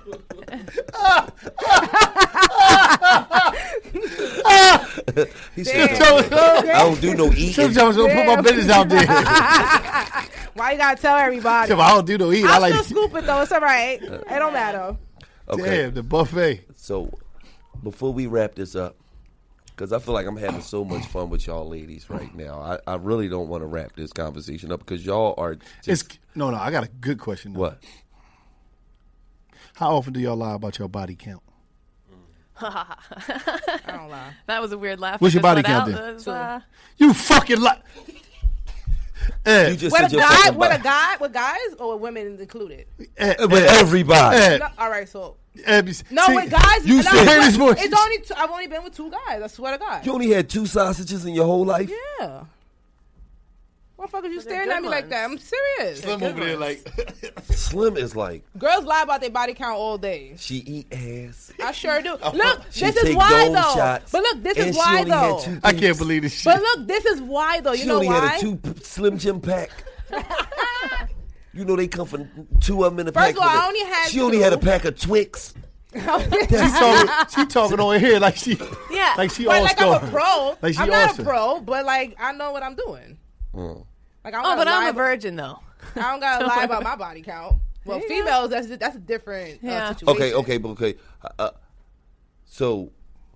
A: He said,
C: Damn.
A: I don't do no eating.
B: Sometimes I was gonna put my
C: Damn.
B: business out there.
C: Why you gotta tell everybody?
B: I don't do no eat. I
C: I'll
B: like.
C: still scoop it though. It's all right. It don't matter.
A: Okay,
B: Damn, the buffet.
A: so before we wrap this up, because I feel like I'm having so much fun with y'all ladies right now, I really don't want to wrap this conversation up because y'all are just
B: It's no. I got a good question. Though.
A: what?
B: How often do y'all lie about your body count?
C: I don't lie.
D: That was a weird laugh.
B: What's your
D: Just
B: body
D: let
B: count
D: out.
B: then?
D: It was,
B: You fucking lie.
A: You just
C: With
A: said
C: a
A: your
C: guy,
A: fucking
C: with a
A: body.
C: guy, with guys or with women included?
A: With everybody.
C: No, all right, so
B: No,
C: with guys.
A: you
C: no,
A: said-
C: but
B: Hear this voice.
C: it's only. I've only been with 2 guys. I swear to God.
A: You only had 2 sausages in your whole life?
C: Yeah. Motherfuckers, you
D: they're
C: staring
D: good
C: at me like
D: ones.
C: that? I'm serious.
B: Slim over there like.
A: Slim is like,
C: Girls lie about their body count all day.
A: she eat ass.
C: I sure do. Look,
A: She
C: this is
A: take
C: why
A: gold
C: though.
A: shots,
C: But look, this
A: and
C: is
A: she
C: why
A: only had
C: though.
A: 2
B: I can't believe this shit.
C: But look, this is why though. You
A: She
C: know
A: only
C: why?
A: had a 2 Slim Jim pack. You know they come from 2 of them in a
C: First
A: pack.
C: of all,
A: for the-
C: I only had
A: She only
C: 2.
A: had a pack of Twix.
B: She talking over here like she.
D: Yeah.
B: Like she
C: But
B: all
C: like I'm
B: star.
C: a pro.
B: Like she
C: I'm not
B: awesome.
C: a pro, but like I know what I'm doing. Like I don't
D: Oh,
C: gotta
D: but I'm
C: lie
D: a virgin though.
C: I don't gotta lie about my body count. Well,
D: There you go.
C: females, that's a different
D: Yeah.
C: situation.
A: Okay. So,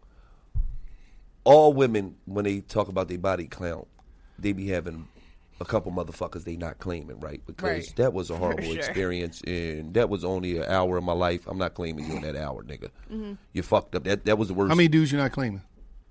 A: all women, when they talk about their body count, they be having a couple motherfuckers they not claiming, right? Because
C: Right.
A: that was a horrible
D: sure.
A: experience, and that was only an hour of my life. I'm not claiming you in that hour, nigga. You fucked up. That was the worst.
B: How many dudes you not claiming?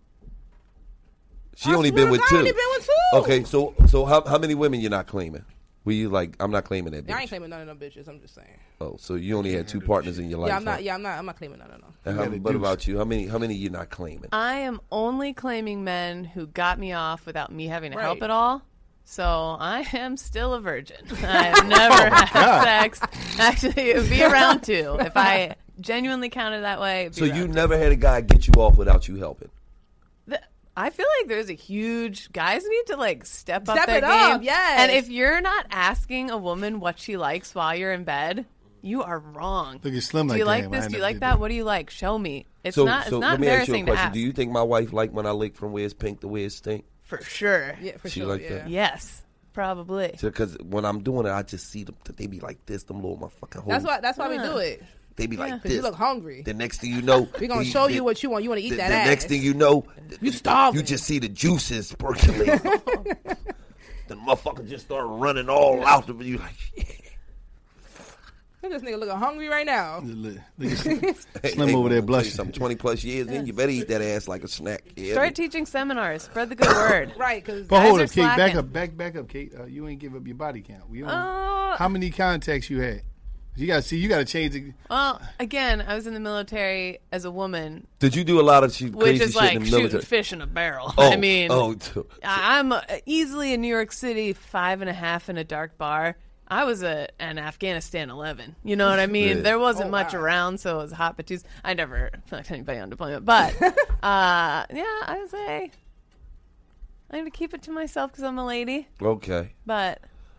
A: She
C: I
A: only
C: swear
A: been
C: to
A: with
C: God,
A: 2.
C: I only been with 2.
A: Okay, so how many women you not claiming? Were you like, I'm not claiming that bitch?
C: I ain't claiming none of them bitches. I'm just saying.
A: Oh, so you only had 2 partners in your life?
C: Yeah, I'm
A: huh?
C: not. Yeah, I'm not claiming none of them.
A: And
B: You had a
A: what
B: deuce.
A: about you? How many you not claiming?
D: I am only claiming men who got me off without me having to help
C: Right.
D: at all. So I am still a virgin. I've never had sex. Actually, it would be around 2. If I genuinely counted that way, it'd be
A: So you
D: around
A: never had a guy get you off without you helping?
D: I feel like there's a huge guys need to like step up
C: Step
D: their
C: it up,
D: game.
C: yes.
D: And if you're not asking a woman what she likes while you're in bed, you are wrong.
B: Look at Slim
D: Do
B: like
D: you
B: that,
D: like
B: man.
D: this?
B: I
D: Do you
B: never
D: like
B: did
D: that? What do you like? Show me. It's not. It's not
A: let me ask you a
D: embarrassing to
A: question.
D: ask.
A: Do you think my wife like when I lick from where it's pink to where it's stink?
D: For sure.
C: Yeah, for
A: She
C: sure.
A: like
C: yeah.
A: that?
D: Yes, probably.
A: Because when I'm doing it, I just see them. They be like this. Them little motherfucking hoes.
C: That's why we do it.
A: They be like
C: Cause
A: this.
C: you look hungry.
A: The next thing you know,
C: We gonna show you what you want. You want to eat
A: the,
C: that
A: the
C: ass.
A: next thing you know,
C: You starving.
A: You just see the juices percolate. The motherfucker just start running all out of you. Like,
C: Look at this nigga looking hungry right now.
B: Look at Slim
A: hey,
B: over there
A: I'm gonna tell you
B: blushing.
A: something 20 plus years in, you better eat that ass like a snack. Yeah,
D: Start teaching seminars. Spread the good word.
C: Right, because
B: But hold
D: are
B: up, Kate. Back
D: slacking.
B: up, back up, Kate. You ain't give up your body count. We don't,
D: Uh,
B: how many contacts you had? You gotta see. You gotta change it.
D: Well, again, I was in the military as a woman,
A: Did you do a lot of
D: which
A: crazy
D: is
A: shit
D: like
A: in the
D: shooting
A: military?
D: fish in a barrel.
A: Oh,
D: I mean, I'm easily in New York City 5.5 in a dark bar. I was an Afghanistan 11. You know what I mean?
A: Yeah.
D: There wasn't
C: Oh,
D: much
C: wow.
D: around, so it was hot patoots. I never fucked anybody on deployment, but yeah, I would say I'm gonna keep it to myself because I'm a lady.
A: Okay.
D: But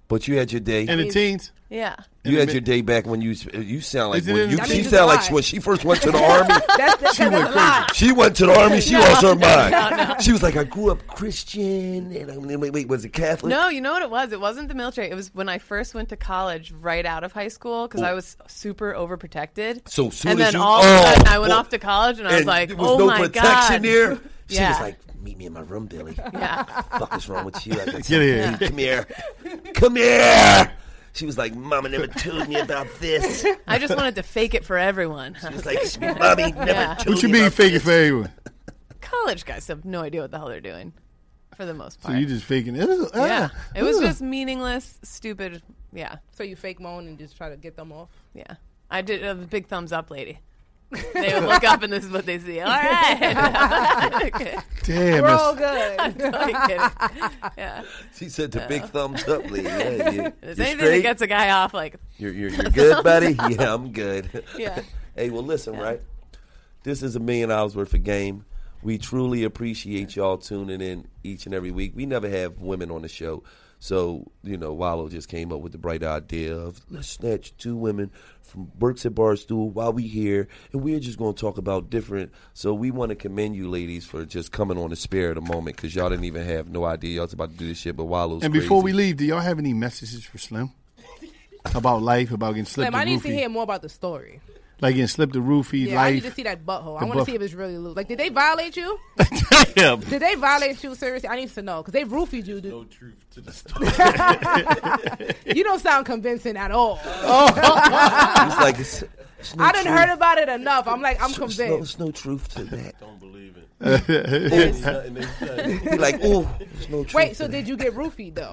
A: But you had your day.
B: In the teens.
D: Yeah.
A: You had your day back when you sound like
B: Is it
A: when
B: in
A: you
B: the-
A: she
C: That means
A: sound
C: it's a
A: like
C: lie.
A: when she first went to the army.
C: That's
B: She went
C: a lie.
A: She went to the army. She lost her mind. She was like, I grew up Christian. And wait, was it Catholic?
D: No, you know what it was? It wasn't the military. It was when I first went to college right out of high school because I was super overprotected.
A: So soon
D: and
A: as
D: then
A: you-
D: all of a sudden I went
A: oh,
D: off to college and I was
A: And
D: like,
A: there was
D: oh
A: no
D: my
A: protection
D: God.
A: there. She
D: Yeah.
A: was like, meet me in my room, Billy.
D: Yeah.
A: Fuck is wrong with you? I got
B: Get here.
A: something. Come here. Come here. She was like, Mama never told me about this.
D: I just wanted to fake it for everyone.
A: She was like, Mommy never
D: Yeah.
A: told
B: What you
A: me
B: mean
A: about
B: fake it
A: this.
B: for everyone?
D: College guys have no idea what the hell they're doing for the most
B: So
D: part.
B: you just faking it?
D: yeah. It was just meaningless, stupid. Yeah.
C: So you fake moan and just try to get them off.
D: Yeah. I did a big thumbs up lady. They would look up and this is what they see. All right.
B: Damn.
C: We're
B: That's,
C: all good.
D: Totally kidding. Yeah.
A: She said the big thumbs up, lady. Yeah, you,
D: There's
A: you're
D: anything that
A: straight?
D: gets a guy off, like,
A: You're good, buddy? Yeah, I'm good.
D: yeah.
A: Hey, well, listen, right? This is $1 million worth of game. We truly appreciate y'all tuning in each and every week. We never have women on the show. So, Wallow just came up with the bright idea of let's snatch 2 women from works at Barstool while we here, and we're just going to talk about different. So we want to commend you ladies for just coming on the spare of the moment because y'all didn't even have no idea y'all was about to do this shit, but Wallow's
B: and before we
A: crazy.
B: leave, do y'all have any messages for Slim? About life, about getting slipped
C: Slim,
B: to
C: I need to
B: roofie?
C: hear more about the story.
B: Like getting slipped to roofie,
C: Yeah, I need
B: life.
C: to see that butthole. I
B: The
C: want to see if it's really loose. Like, did they violate you?
B: Damn.
C: Did they violate you? Seriously, I need to know because they roofied you. Dude.
E: No truth to the story.
C: You don't sound convincing at all.
A: It's like, it's no
C: I done
A: truth.
C: heard about it enough. I'm like, I'm
A: There's
C: convinced.
A: no truth to that.
E: Don't believe it.
A: There's
E: Nothing they say.
A: Be like, oh, there's no truth.
C: Wait, so
A: to
C: did you get roofied though?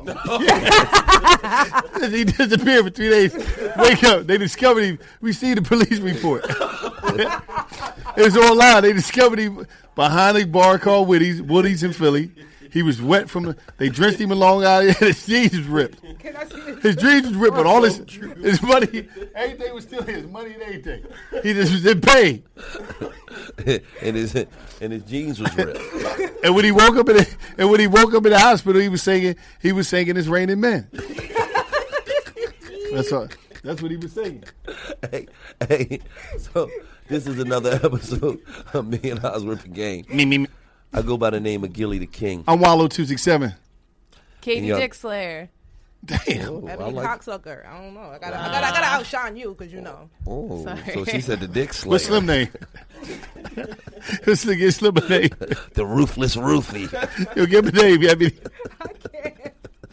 B: He disappeared for 3 days. Wake up. They discovered him. We see the police report. It was online. They discovered him behind a bar called Woody's in Philly. He was wet they drenched him in Long Island and his jeans was ripped.
C: Can I see this?
B: His jeans was ripped, but all his money, everything was still his money and everything. He just was in pain.
A: and his jeans was ripped.
B: And when he woke up in the hospital, he was singing "It's Raining Men." That's all. That's what he was singing.
A: Hey, so this is another episode of $1 Million Worth of Game.
B: Me.
A: I go by the name of Gilly the King.
B: I'm Wallow 267.
D: Katie
A: Yeah.
D: Dick Slayer.
B: Damn.
C: I
A: I
C: mean,
A: like-
C: cocksucker. I don't know. I gotta outshine you because you know.
A: Oh,
D: Sorry.
A: so she said the Dick Slayer.
B: What's Slim name? This nigga Slim a name.
A: The Ruthless Ruthie.
B: Yo, give him a name. I mean,
C: I can't.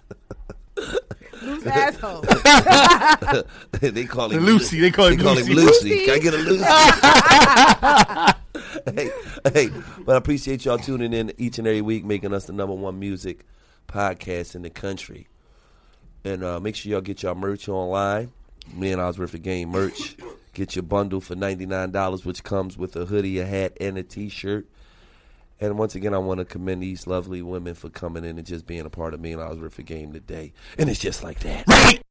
C: Loose asshole.
A: They call him
B: Lucy. They call him Lucy.
A: Lucy. Can I get a Lucy? hey, but I appreciate y'all tuning in each and every week, making us the #1 music podcast in the country. And make sure y'all get y'all merch online. $1 Million Worth of Game merch. Get your bundle for $99, which comes with a hoodie, a hat, and a T-shirt. And once again, I want to commend these lovely women for coming in and just being a part of $1 Million Worth of Game today. And it's just like that.
B: right.